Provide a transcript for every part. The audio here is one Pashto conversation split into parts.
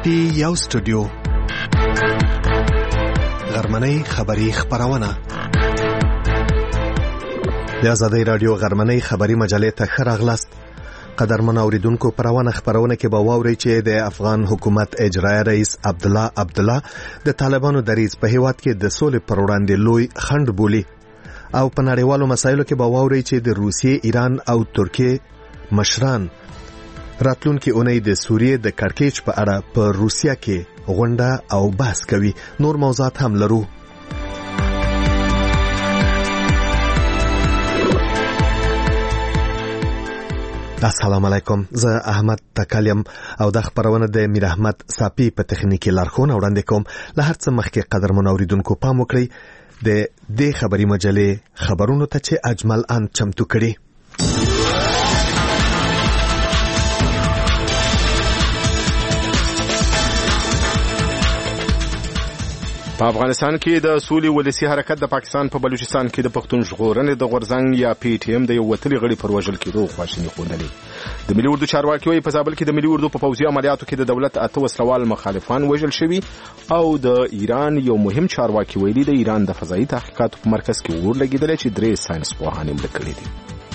پټي یو سټوډیو غرمنۍ خبری خبرونه د آزادۍ رادیو غرمنۍ خبری مجلې ته ښه راغلاست. قدرمن اوریدونکو، پرونه خبرونه کې به واورئ چې د افغان حکومت اجرایی رئیس عبدالله د طالبانو دریځ په هیواد کې د سولې پر وړاندې لوی خنډ بولي، او په نړیوالو مسایلو کې به واورئ چې د روسیې، ایران او ترکیې مشران راتلونکي اونۍ د سوریې د کړکېچ په اړه په روسیه کې غونډه او بحث کوي. نور موضوعات هم لرو. السلام علیکم، زه احمد تکلیم او د خبرونه د میر احمد صافی په تخنیکی لارښوونه وړاندې کوم. له هر څه مخکې قدرمن اوریدونکو پام وکړئ د دې خبري مجلې خبرونو ته چې اجمل ان چمتو کړي. په افغانستان کې د سولې ولسی حرکت د پاکستان په بلوچستان کې د پښتون ژغورنې د غورځنګ یا پی ټی ایم د یو وتلي غړي پر وژل کېدو خواشیني ښودلې. د ملي اردو چارواکي وايي په زابل کې د ملي اردو په پوځي عملیاتو کې د دولت 8 وسلوال مخالفان وژل شوي، او د ایران یو مهم چارواکي ویلي د ایران د فضایي تحقیقاتو په مرکز کې اور لګیدل چې 3 ساينس پوهان مړه کړي دي.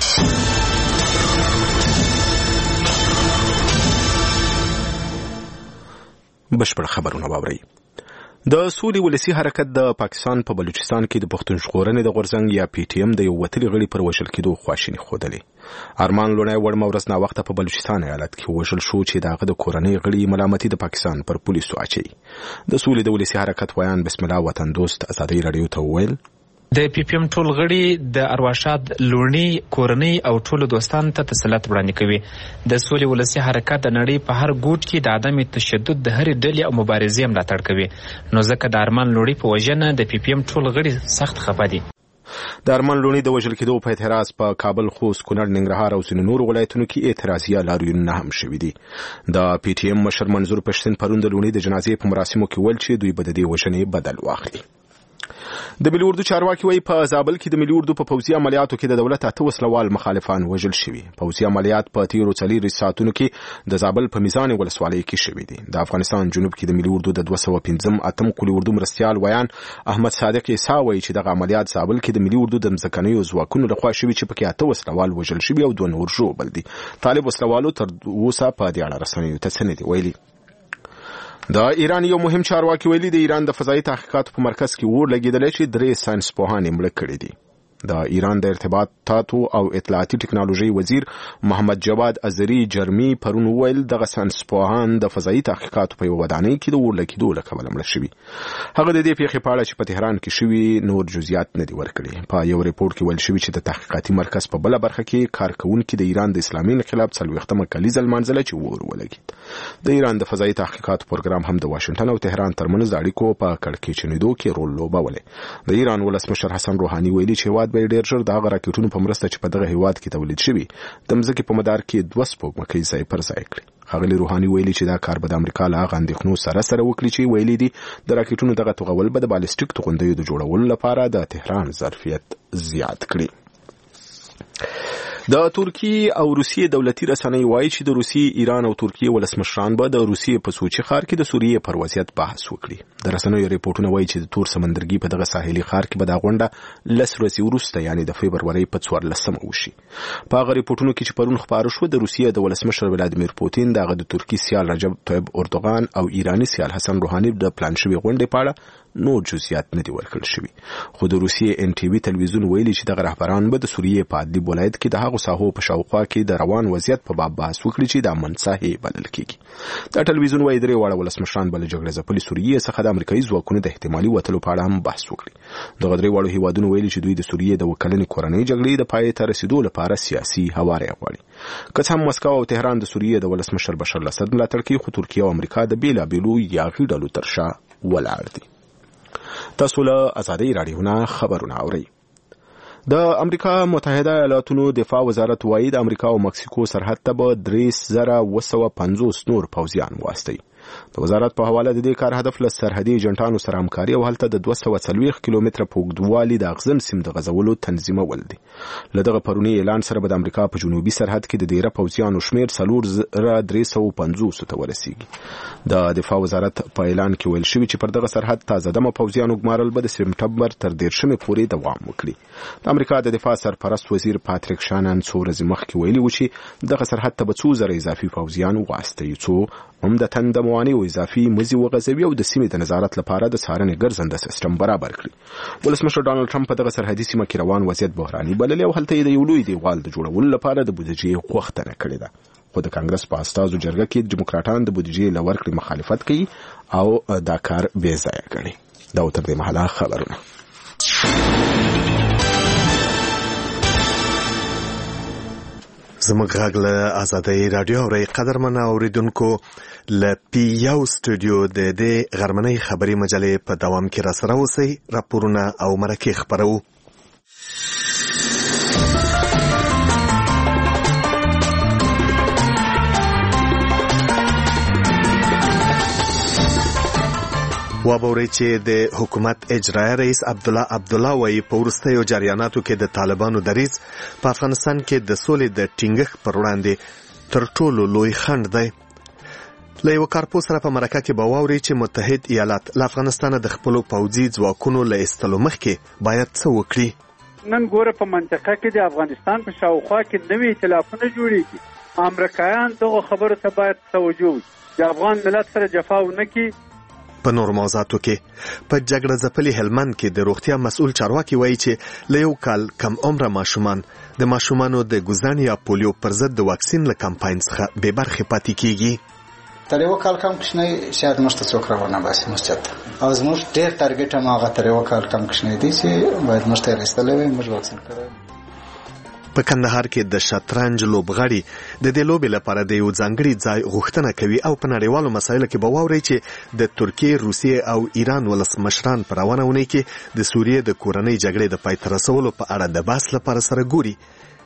بشپړ خبرونه واورئ. د سولې ولسی حرکت د پاکستان په بلوچستان کې د پښتون ژغورنې د غورځنګ یا پی ټی ایم د یو وتلي غړي پر وژل کېدو خواشیني ښودلې. ارمان لونی وړمه ورځ نا وخته په بلوچستان ایالت کې وژل شو چې دغه د کورنۍ غړي ملامتي د پاکستان پر پولیسو اچي. د سولې د ولسی حرکت ویان بسم الله وطن دوست آزادۍ رادیو ته ویل د پی پی ایم ټول غړي د ارواښاد لونی کورنۍ او ټول دوستان ته تسلیت وړاندې کوي. د سولې ولسی حرکت د نړۍ په هر ګوټ کې د عدم تشدد د هرې ډلې او مبارزې ملاتړ کوي، نو ځکه د ارمان لونی په وژنه د پی پی ایم ټول غړي سخت خفه دي. د ارمان لونی د وژل کېدو په اعتراض په کابل، خوست، کونړ، ننګرهار او ځینو نورو ولایتونو کې اعتراضیه لاریونونه هم شوي دي. د پی ټی ایم مشر منظور پښتین پرون د لونی د جنازې په مراسمو کې ویل چې دوی به د دې وژنې بدل واخلي. د ملي اردو چارواکي وايي په زابل کې د ملي اردو په پوځي عملیاتو کې د دولت 8 وسلوال مخالفان وژل شوي. پوځي عملیات په تیرو 4 ساعتونو کې د زابل په میزان ولسوالۍ کې شوي دي. د افغانستان جنوب کې د ملي اردو د 215 قولي اردو مرستيال ویان احمد صادق عیسی وايي چې دغه عملیات زابل کې د ملي اردو د مځکنیو ځواکونو لخوا شوي چې پکې 8 وسلوال وژل شوي او 2 نور ژوبل دي. طالب وسلوالو تر اوسه په دې اړه رسنیو ته څه نه دي ویلي. د ایران یو مهم چارواکي ویلي د ایران د فضایي تحقیقاتو په مرکز کې اور لګیدل چې 3 ساينس پوهان مړه کړي دي. د ایران د ارتباطاتو او اطلاعاتي ټکنالوژي وزیر محمد جواد ازری جرمی پرون ویل دغه ساينس پوهان د فضایي تحقیقاتو په ودانۍ کې د اور لګیدو له کبله مړه شوي. هغه د دې پیښې په اړه چې په تهران کې شوي نور جزئیات نه دي ورکړي. په یو ریپورت کې ویل شوی چې د تحقیقاتي مرکز په بل برخه کې کارکونکو د ایران د اسلامي انقلاب 40مه کلیزه لمانځله چې اور ولګید. د ایران د فضایي تحقیقاتو پروګرام هم د واشنگټن او تهران ترمنځ د اړیکو په کړکېچنیدو کې رول لوبولی. د ایران ولسمشر حسن روحاني ویلي چې هیواد به ډېر ژر د هغه راکټونو په مرسته چې په دغه هیواد کې تولید شوي د مځکې په مدار کې 2 سپوږمکۍ ځای پر ځای کړي. ښاغلي روحاني ویلي چې دا کار به د امریکا له هغه اندېښنو سره وکړي چې ویلي دي د راکټونو دغه توغول به د بالستیک توغندیو د جوړولو لپاره د تهران ظرفیت زیات کړي. د ترکیې او روسیې دولتي رسنۍ وایي چې د روسیې، ایران او ترکیې ولسمشران به د روسیې په سوچي ښار کې د سوریې پر وضعیت بحث وکړي. د رسنیو ریپورتونه وایي چې د تور سمندرګي په دغه ساحلي ښار کې به دا غونډه 10 ورځې وروسته یعنی د فبرورۍ په 14مه وشي. په هغه ریپورتونو کې چې پرون خبره شو د روسیې د ولسمشر ولادیمیر پوتین، دغه د ترکیې سیال رجب طیب اردوغان او ایرانی سیال حسن روحاني د پلان شوی غونډې په اړه نور جزئیات نه دي ورکړل شوي. خو د روسیې ان ټي وي تلویزیون ویلي چې دغه رهبران به د سوریې په ادلب ولایت کې د هغو ساحو په شاوخوا کې د روان وضعیت په باب بحث وکړي چې د امن ساحې بلل کېږي. دا تلویزیون وایي 3 واړه ولسمشران به له جګړې ځپلې سوریې څخه د امریکایي ځواکونو د احتمالي وتلو په اړه هم بحث وکړي. دغه 3 واړو هیوادونو ویلي چې دوی د سوریې د وکړنې کورنۍ جګړې د پای ته رسیدو لپاره سیاسي هواری غواړي. که څه هم مسکو او تهران د سوریې د ولسمشر بشار الاسد ملاتړ کوي، خو ترکیه او امریکا د بیلابیلو یاغي ډلو تر شا ولاړ دي. تاسو له آزادۍ رادیو نه خبرونه اورئ. د امریکا متحده ایالاتونو دفاع وزارت وایي د امریکا او مکسیکو سرحد ته به 3150 نور پوځیان واستوي. د وزارت په حواله د دې کار هدف له سرحدي ایجنټانو سره همکاري او هلته د 240 کیلومتره په اوږدوالي د اغزن سیم د غزولو تنظیمول دي. له دغه پرونی اعلان سره به د امریکا په جنوبي سرحد کې د ډیره پوځیانو شمیر 4350 ته ورسیږي. د دفاع وزارت په اعلان کې ویل شوی چې پر دغه سرحد تازه دمه پوځیانو ګمارل به د سپټمبر تر 13 پورې دوام وکړي. د امریکا د دفاع سرپرست وزیر پاتریک شانن څو ورځې مخکې ویلي و چې دغه سرحد ته به 2,000 اضافي پوځیان واستوي څو عمدتاً د موانعو اضافي مزي وغځوي او د سیمې د نظارت لپاره د څارنې ګرځنده سیستم برابر کړي. ولسمشر ډانلډ ټرمپ په دغه سرحدي سیمه کې روان وضعیت بحراني بللی او هلته یې د یو لوی دیوال د جوړولو لپاره د بودیجې غوښتنه کړې ده. خو د کانګرس په استازو جرګه کې ډیموکراټان د بودیجې له ورکړې مخالفت کوي او دا کار بې ځایه ګڼي. دا تر دې مهاله خبرونه. زموږ غږ له آزادۍ رادیو اورئ. قدرمن اوریدونکو، له پی1 سټوډیو د دې غرمنۍ خبري مجلې په دوام کې را سره اوسئ. راپورونه او مرکې خبرو. وابوري چې د حکومت اجرایي رئیس عبدالله وایي په وروستیو جریاناتو کې د طالبانو دریځ په افغانستان کې د سولې د ټینګښت پر وړاندې تر ټولو لوی خنډ دی. له یو کارپو سره په مرکه کې به واوري چې متحد ایالات له افغانستانه د خپلو پوځي ځواکونو له ایستلو مخکې باید څه وکړي. نن ګوره په منطقه کې د افغانستان په شاوخوا کې نوي ائتلافونه جوړېږي. امریکایان دغه خبرو ته باید توجه وکړي. د افغان ملت سره جفا ونه کړي. په نور موضوعاتو کې په جګړه ځپلي هلمند کې د روغتیا مسؤل چارواکي وایي چې له یو کال کم عمره ماشومان د ماشومانو د ګوزن یا پولیو پر ضد د واکسین له کمپاین څخه بې برخې پاتې کیږي. تر یو کال کم کوچنی شاید موږ ته څوک راونه باسي مسجد او زموږ ډېر ټارګټ هم هغه تر یو کال کم کوچنی دی چې باید موږ ته راستلې وي موږ واکسین کړو. په کندهار کې د شطرنج لوبغاړي د دې لوبې لپاره د یو ځانګړي ځای غوښتنه کوي او په نړیوالو مسایلو کې به واوري چې د ترکیې، روسیې او ایران ولسمشران په روانه اونۍ کې د سوریې د کورنۍ جګړې د پای ته رسولو په اړه د بحث لپاره سره ګوري.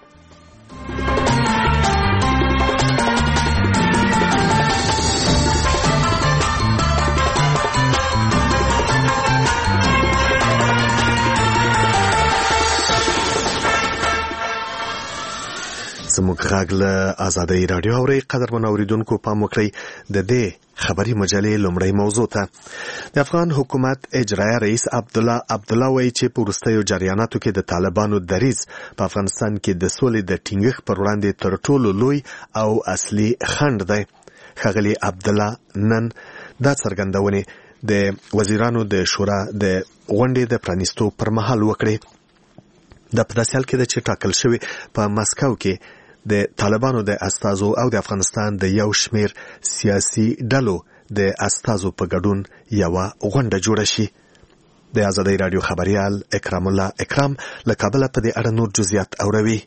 زموږ غږ له آزادۍ رادیو اورئ. قدرمن اوریدونکو، پام وکړئ د دې خبري مجلې لومړی موضوع ته. د افغان حکومت اجرایي رئیس عبدالله وایي چې په وروستیو جریاناتو کې د طالبانو دریځ په افغانستان کې د سولې د ټینګښت پر وړاندې تر ټولو لوی او اصلي خنډ دی. ښاغلي عبدالله نن دا څرګندونې د وزیرانو د شورا د غونډې د پرانیستو پر مهال وکړې. د په داسې حال کې چې ټاکل شوی په مسکو کې د طالبانو د استازو او د افغانستان د یو شمیر سیاسي ډلو د استازو په ګډون یو غونډه جوړه شي. د آزادۍ رادیو خبريال اکرام الله اکرام له کابل په دې اړه نور جزئیات اوروي.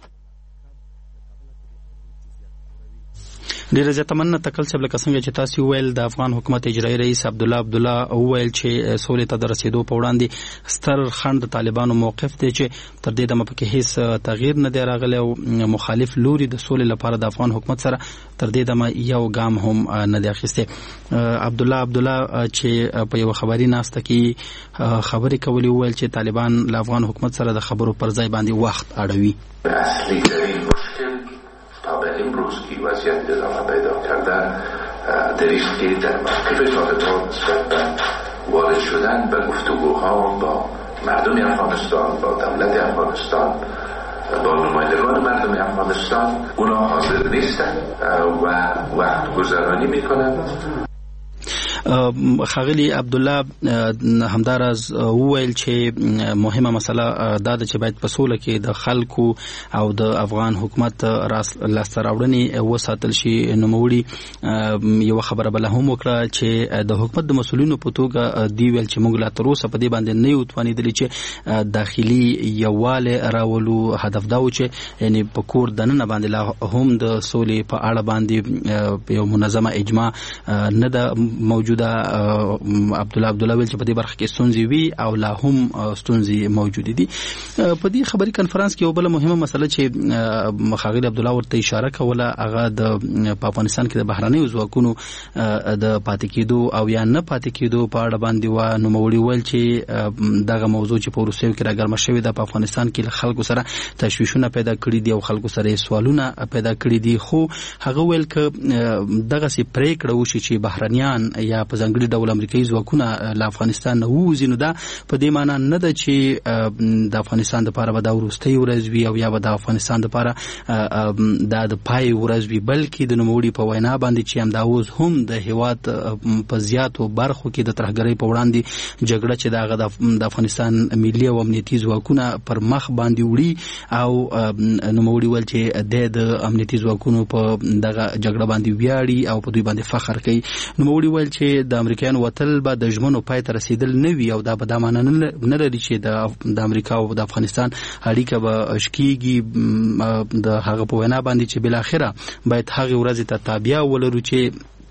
ډیره زیاته مننه تکل صاحب. لکه څنګه چې تاسو ویل د افغان حکومت اجرایي رئیس عبدالله ویل چې سولې ته د رسیدو په وړاندې ستر خنډ د طالبانو موقف دی چې تر دې دمه پکې هیڅ تغییر نه دی راغلی او مخالف لوري د سولې لپاره د افغان حکومت سره تر دې دمه یو ګام هم نه دی اخیستی. عبدالله چې په یو خبري ناسته کې خبرې کولې ویل چې طالبان له افغان حکومت سره د خبرو پر ځای باندې وخت اړوي. امروز کی وضعیت ادامه پیدا کرده دریغ که در موقف طالبان نسبت به وارد شدن به گفتگوها با مردم افغانستان، با دولت افغانستان، با نمایندگان مردم افغانستان اونا حاضر نیستن و وقت گذرانی میکنن. خاغلی عبدالله همدارز وویل چې مهمه مسله دا ده چې باید په سوله کې د خلکو او د افغان حکومت لاسته راوړنې وساتل شي. نوموړي یو خبره بل هم وکړه چې د حکومت د مسؤلینو په توګه دی ویل چې موږ لا تر اوسه په دې باندې نه یو توانیدلی چې داخلي یووالی راولو. هدف دا و چې یعنی په کور دننه باندې لا هم د سولې په اړه باندې یو منظمه اجماع نه ده موجود باوجوده عبدالله ویل چې په دې برخه کې ستونزې وي او لا هم ستونزې موجود دي. په دې خبري کانفرنس کې یو بل مهمه مسله چې ښاغلي عبدالله ورته اشاره کوله هغه د افغانستان کې د بهرنیو ځواکونو د پاتې کېدو او یا نه پاتې کېدو په اړه باندې و نوموړي ویل چې دغه موضوع چې په روسیې کې راګرمه شوې ده په افغانستان کې له خلکو سره تشویشونه پیدا کړي دي او خلکو سره سوالونه پیدا کړي دي. خو هغه ویل ک دغه سي پریکړه وشي چې بهرنیان یا په ځانګړي ډول امریکایي ځواکونه له افغانستان نه ووځي نو دا په دې معنی نه ده چې د افغانستان لپاره به دا وروستۍ ورځ وي او یا به د افغانستان لپاره دا د پای ورځ وي، بلکې د نوموړي په وینا باندې چې همدا اوس هم د هیواد په زیاتو برخو کې د ترهګرۍ په وړاندې جګړه چې د افغانستان ملي او امنیتي ځواکونه پر مخ باندې وړي او نوموړي ویل چې د امنیتي ځواکونو په دغه جګړه باندې ویاړي او په دوی باندې فخر کوي. نوموړي ویل چې د امریکایانو وتل به د ژمنو پای ته رسیدل نه وي او دا به دا معنی نه لري چې د امریکا او د افغانستان اړیکه به شکیږي. د هغه په وینا باندې چې بالاخره باید هغه ورځ ته تابع ولرو چې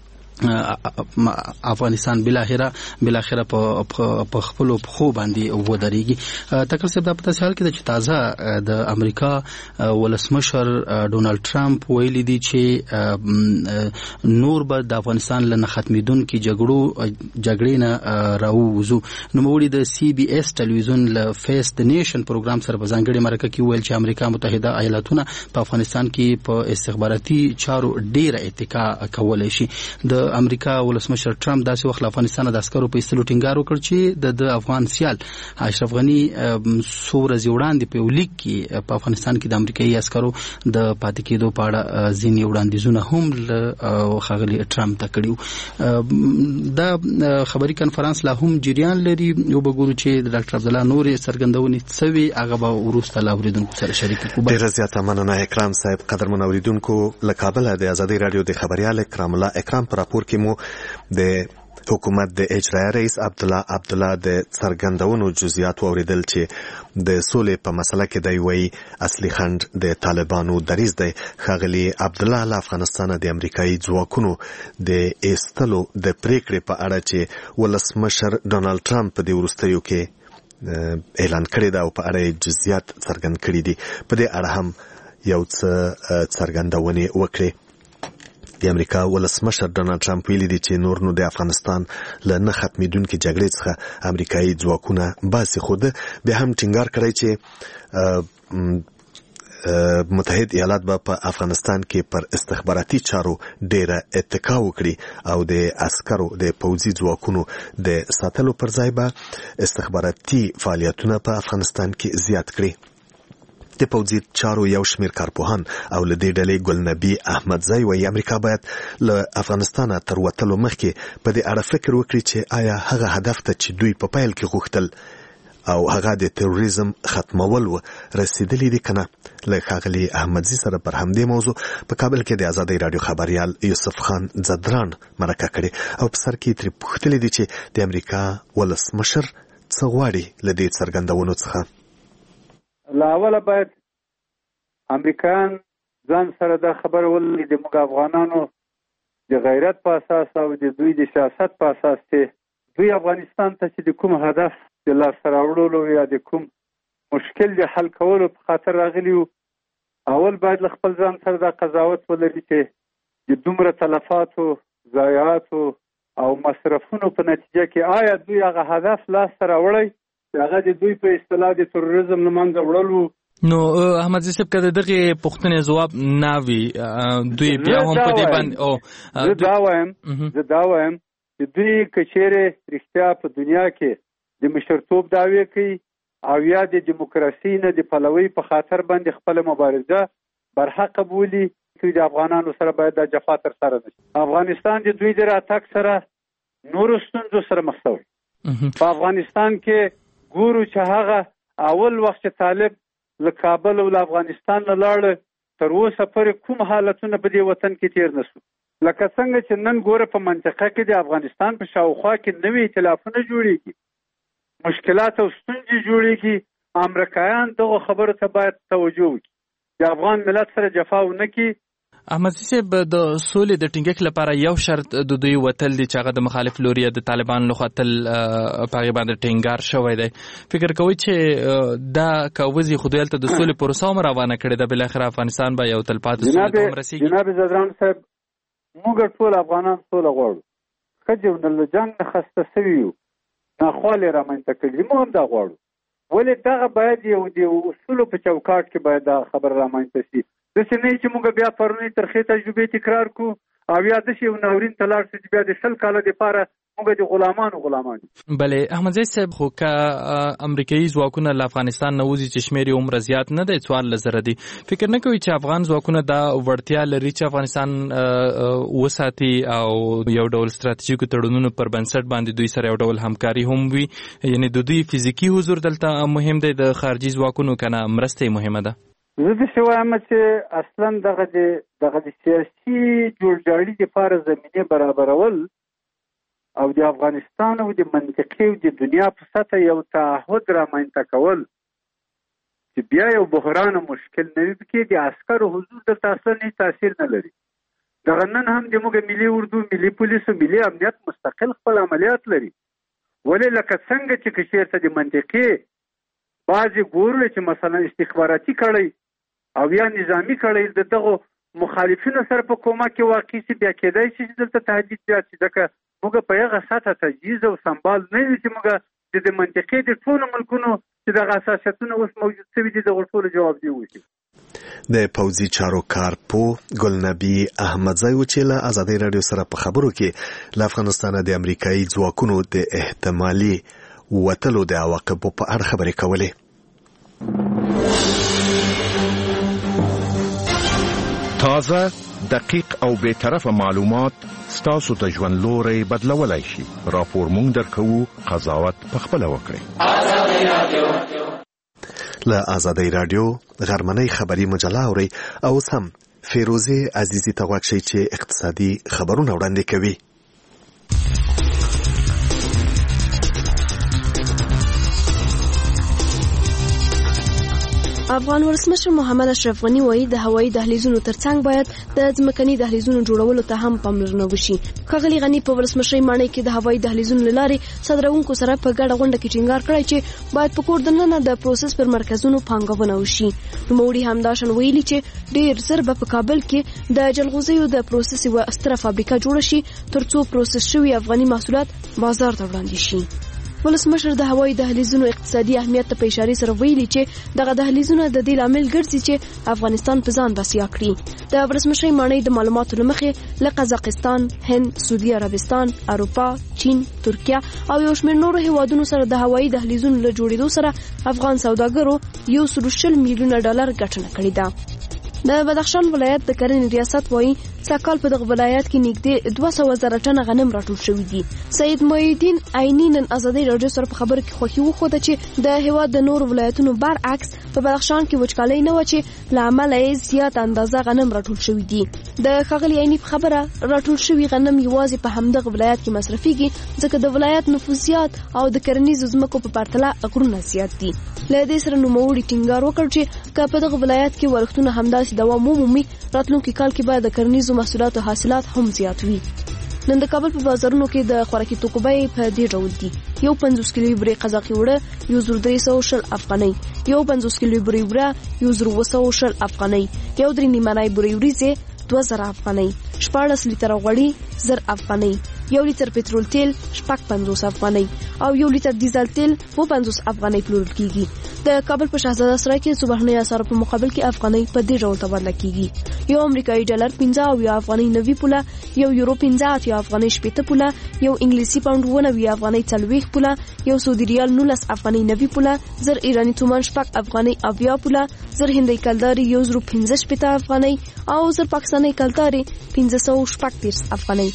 افغانستان بالاخره په خپل خو باندې ودرېږي. تکل صاحب دا په تاسو حال کې چې تازه د امریکا ولسمشر ډونالد ټرمپ ویلي دی چې نور به د افغانستان له ختمېدونکو جګړې نه راووځو. نوموړي د سی بي اس ټلویزیون له فیس د نیشن پروګرام سره په ځانګړي مرکه کې ویل چې امریکا متحده ایالاتونه په افغانستان کې په استخباراتي چارو ډېره اتکا کولای شي. د امریکا ولسمشر ټرمپ داسې وخت افغانستان د عسکرو په ایستلو ټینګار وکړ چې د افغان سیال اشرف غنی څو ورځې وړاندې په یو لیک کې په افغانستان کې د امریکایي عسکرو د پاتې کېدو په اړه ځینې وړاندیزونه هم ښاغلي ټرمپ ته کړي. دا خبري کانفرنس لا هم جریان لري او وګورو چې د ډاکټر عبدالله نورې څرګندونې څه وي هغه به وروسته له اورېدونکو سره شریک کړو. ډېره زیاته مننه اکرام صاحب. قدرمن اوریدونکو له کابل د ازادي رادیو د خبريال اکرام الله اکرام پر راپور کې مو د حکومت د اجرایي رئیس عبدالله د څرګندونو جزئیات اوریدل چې د سولې په مسله کې دی وایي اصلي خنډ د طالبانو دریځ دی. ښاغلي عبدالله له افغانستان د امریکایي ځواکونو د ایستلو د پریکړې په اړه چې ولسمشر ډونالد ټرمپ په دې وروستیو کې اعلان کړی دا او په اړه جزئیات څرګند کړي دي په دې اړه هم یو څه څرګندونې وکړي. د امریکا ولسمشر ډونالد ټرمپ ویلي دی چې نور نو د افغانستان له نه ختمېدونکې جګړې څخه امریکایي ځواکونه باسي، خو ده بیا هم ټینګار کړی چې متحد ایالات به په افغانستان کې پر استخباراتي چارو ډیره اتکا وکړي او د عسکرو د پوځي ځواکونو د ساتلو پر ځای به استخباراتي فعالیتونه په افغانستان کې زیات کړي. د پوځي چارو یو شمیر کارپوهان او له دې ډلې ګلنبي احمدزی وایي امریکا باید له افغانستان تر وتلو مخکې په دې اړه فکر وکړي چې آیا هغه هدف ته چې دوی په پیل کې غوښتل او هغه د تروریزم ختمول و رسیدلی دي کنه. له ښاغلي احمدزي سره پر همدې موضوع په کابل کې د ازادي رادیو خبريال یوسف خان زدران مرکه کړې او په سر کې ترې پوښتلې دي چې د امریکا ولسمشر څه غواړي له دې څرګندونو څخه. لاوله باید امریکایان ځان سره دا خبر ولري د موږ افغانانو د غیرت په اساس او د دوی د سیاست په اساس چې دوی افغانستان ته چې د کوم هدف د لاسته راوړلو یا د کوم مشکل د حل کولو په خاطر راغلي وو، اول باید له خپل ځان سره دا قضاوت ولري چې د دومره تلفاتو، ضایعاتو او مصرفونو په نتیجه کې آیا دوی هغه هدف لاسته راوړی چې هغه د دوی په اصطلاح د تروریزم له منځه وړل وو. نو احمد زی صاحب کده دغه پوښتنې جواب ناوي دوی بیا هم په دې باندې زه دا وایم چې دوی کچېره رښتیا په دنیا کې د مشرتوب دعوی کوي او یا د دیموکراسي نه د پلوي په خاطر باندې خپل مبارزه برحق بولي چې د افغانانو سره باید د جفا تر سره نشي. افغانستان د دوی د راتګ سره نور ستونزو سره مخ شوی. په افغانستان کې ګورو چې هغه اول وخت طالب له کابل او له افغانستان نه لاړ تر اوسه پورې کوم حالتونه په دې وطن کې تیر نشو. لکه څنګه چې نن ګوره په منطقه کې د افغانستان په شاوخوا کې نوې ائتلافونه جوړېږي، مشکلات او ستونزې جوړېږي. امریکایان دغه خبرو ته باید توجه وکړي، د افغان ملت سره جفا ونه کړي احمد صاحب د سولې د ټینګښت لپاره یو شرط د دوی وتل دي چې هغه د مخالف لوري د طالبان لخوا تل په باندې ټینګار شوی دی. فکر کوي چې دا کوزي خدایل ته د سولې پروسه هم روانه کړې ده، بل اخر افغانستان به یو تلپاتې سولې ته ورسیږي. جناب زدران صاحب موږ ټول افغانان سوله غواړو، خځو د جنگ نه خسته شوي یو، ناخوالې رامنځته کړي، موږ هم دا غواړو. ولې دغه باید یو د اصولو په چوکاټ کې باید دا خبره رامنځته شي. داسې نه چې موږ بیا پرونی ترخې تجربې تکرار کړو او یا داسې یو ناورین ته لاړ شو چې بیا د 100 کاله دپاره موږ د غلامان. بلې احمد صاحب خو که امریکایي ځواکونه له افغانستان نه وځي چې شمېر یې عمره زیات نه دی، 14,000 دي، فکر نه کوي چې افغان ځواکونه دا وړتیا لري چې افغانستان وساتي او یو ډول ستراتیژیکو تړونونو پر بنسټ باندې دوی سره یو ډول همکاري هم وي؟ یعنی د دوی فزیکي حضور دلته مهم دی، د خارجي ځواکونو کنه مرسته مهمه ده؟ زه داسې وایم چې اصلا دغه د سیاسي جوړجاړي دپاره زمینې برابرول او د افغانستان او د منطقې او د دنیا په سطحه یو تعهد رامنځته کول چې بیا یو بحران مشکل نه وي، پکې د عسکرو حضور دلته اصلا هېڅ تاثیر نه لري. دغه نن هم زموږ ملي اردو، ملي پولیس او ملي امنیت مستقل خپل عملیات لري. ولې لکه څنګه چې که چېرته د منطقې بعضې ګورو چې مثلا استخباراتي کړی او یا نظامی کړی د دغو مخالفینو سره په کومک کې واقع شي، بیا کېدای شي چې دلته تهدید زیات شي. ځکه موږ په هغه سطحه تجهیز او سنبال نه یو چې موږ د منطقې د ټولو ملکونو چې دغه اساسیتونه اوس موجود شوي دي دغو ټولو جوابدهي وشي. د پوځي چارو کارپو ګلنبي احمدزی و چې له ازادۍ راډیو سره په خبرو کې له افغانستان د امریکایي ځواکونو د احتمالي وتلو د عواقبو په اړه خبرې کولې. تازه، دقیق او بی‌طرفه معلومات ستاسو د ژوند لوري بدلولای شي. راپور مونږ درکوو، قضاوت پخپله وکړئ. له ازادۍ راډیو غرمنۍ خبري مجله اورئ او اوس هم فیروزه عزیزی ته غوږ شئ چې اقتصادي خبرونه وړاندې کوي. افغان ولسمشر محمد اشرف غنی وایي د هوایي دهلیزونو ترڅنګ باید د ځمکني دهلیزونو جوړولو ته هم پاملرنه وشي. ښاغلي غنی په ولسمشرۍ ماڼۍ کې د هوایي دهلیزونو له لارې صادروونکو سره په ګډه غونډه کې ټینګار کړی چې باید په کور دننه د پروسس پر مرکزونو پانګونه وشي. نوموړي همداشان ویلي چې ډېر زر به په کابل کې د جلغوزیو د پروسس یوه ستره فابریکه جوړه شي ترڅو پروسس شوي افغاني محصولات بازار ته وړاندې شي. ولسمشر د هوایي دهلیزونو اقتصادي اهمیت ته په اشاره سره ویلي چې دغه دهلیزونه د دې لامل ګرځي چې افغانستان په ځان بسیا کړي. د ولسمشر ماڼۍ د معلوماتو له مخې له قزاقستان، هند، سعودي عربستان، اروپا، چین، ترکیه او یو شمېر نورو هیوادونو سره د هوایي دهلیزونو له جوړېدو سره افغان سوداګرو 120 میلیونه ډالر ګټنه کړې ده. د بدخشان ولایت د کرنې ریاست وایي سږکال په دغه ولایت کې نږدې 200,000 ټنه غنم راټول شوي دي. سید محی الدین عیني نن ازادۍ راډیو سره په خبرو کې خوښي وښوده چې د هېواد د نورو ولایتونو برعکس په بدخشان کې وچکالۍ نه وه چې له امله یې زیات اندازه غنم راټول شوي دي. د ښاغلي عیني په خبره راټول شوي غنم یوازې په همدغه ولایت کې مصرفیږي ځکه د ولایت نفوس زیات او د کرنیزو ځمکو په پرتله غرونه زیات دي. له دې سره نوموړي ټینګار وکړ چې که په دغه ولایت کې ورښتونه همداسې دوام ومومي راتلونکي کال کې به د کرنیزو محصولاتو حاصلات هم زیات وي. نن د کابل په بازارونو کې د خوراکي توکو بیې په دې ډول دي: یو 50 کیلو برې قزاقي وړه 1300 افغانۍ، یو 50 کیلو برې وړه 1200 افغانۍ، یو 3 نیمانای برې وریځې 2000 افغانۍ، 14 لیتره غوړي 1000 افغانۍ، یو لیتر پټرول تیل 55 افغانۍ او یو لیتر ډیزل تیل 50 افغانۍ پلورل کیږي. د کابل په شهزاده سرای کې صبحنۍ اسعار په مقابل کې افغانۍ په دې ډول تبادله کیږي: یو امریکایي ډالر 15 افغانۍ 90 پوله، یو یورو 15 افغانۍ 70 پوله، یو انګلیسي پاوند 19 افغانۍ 40 پوله، یو سعودي ریال 19 افغانۍ 90 پوله، 1000 ایرانی تومان 6 افغانۍ 80 پوله، 1000 هندۍ کلداري 115 افغانۍ او 1000 پاکستاني کلداري 530 افغانۍ.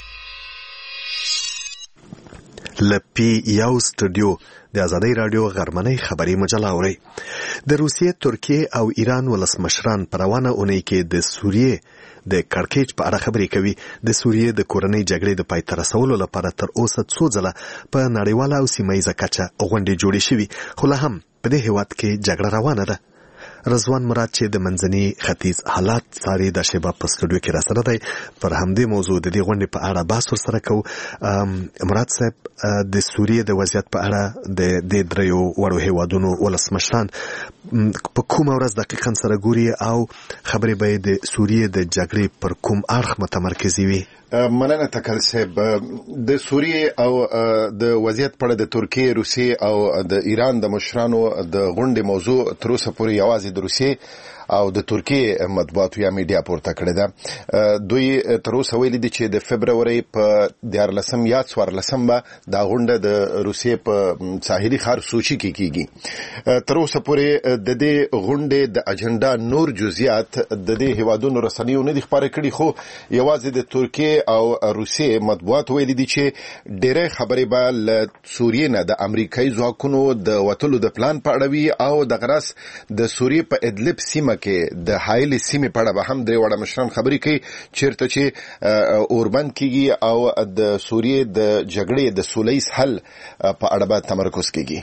لپی یو سټوډیو د ازادۍ راډیو غرمنۍ خبري مجله اوري. د روسیې، ترکیې او ایران ولسمشران په روانه اونۍ کې د سوریې د کړکېچ په اړه خبرې کوي. د سوریې د کورنۍ جګړې د پای ته رسولو لپاره تر اوسه څو ځله په نړیواله او سیمه ییزه کچه غونډې جوړې شوي، خو لا هم په دې هېواد کې جګړه روانه ده. رضوان مراد چې د منځني ختیځ حالات څاري د شیبه په سټوډیو کې راسره دی پر همدې موضوع د دې غونډې په اړه بحث ورسره کوو. مراد صاحب د سوریې د وضعیت په اړه د دریو وړو هیوادونو ولسمشران په کومه ورځ دقیقاً سره ګوري او خبرې به د سوریې د جګړې پر کوم اړخ متمرکزې وي؟ مننه تکل صاحب. د سوریې او د وضعیت په اړه د ترکیې، روسیې او د ایران د مشرانو د غونډې موضوع تر اوسه پورې یوازې د روسیې او د ترکیې مطبوعاتو یا میډیا پورته کړې ده. دوی تر اوسه ویلي دي چې د فبرورۍ په 14 یا 14 به دا غونډه د روسیې په ساحلي ښار سوچي کې کیږي. تر اوسه پورې د دې غونډې د اجنډا نور جزئیات د دې هیوادونو رسنیو نه دي خبرې کړي، خو یوازې د ترکیې او روسیې مطبوعات ویلي دي چې ډېرې خبرې به له سوریې نه د امریکایي ځواکونو د وتلو د پلان په اړه وي او د غرس د سوریې په ادلب سیمه کې د حایل سیمې په اړه به هم درې وړه مشران خبرې کوي چیرته چې اوربند کیږي او د سوریې د جګړې د سولهییز حل په اړه به تمرکز کیږي.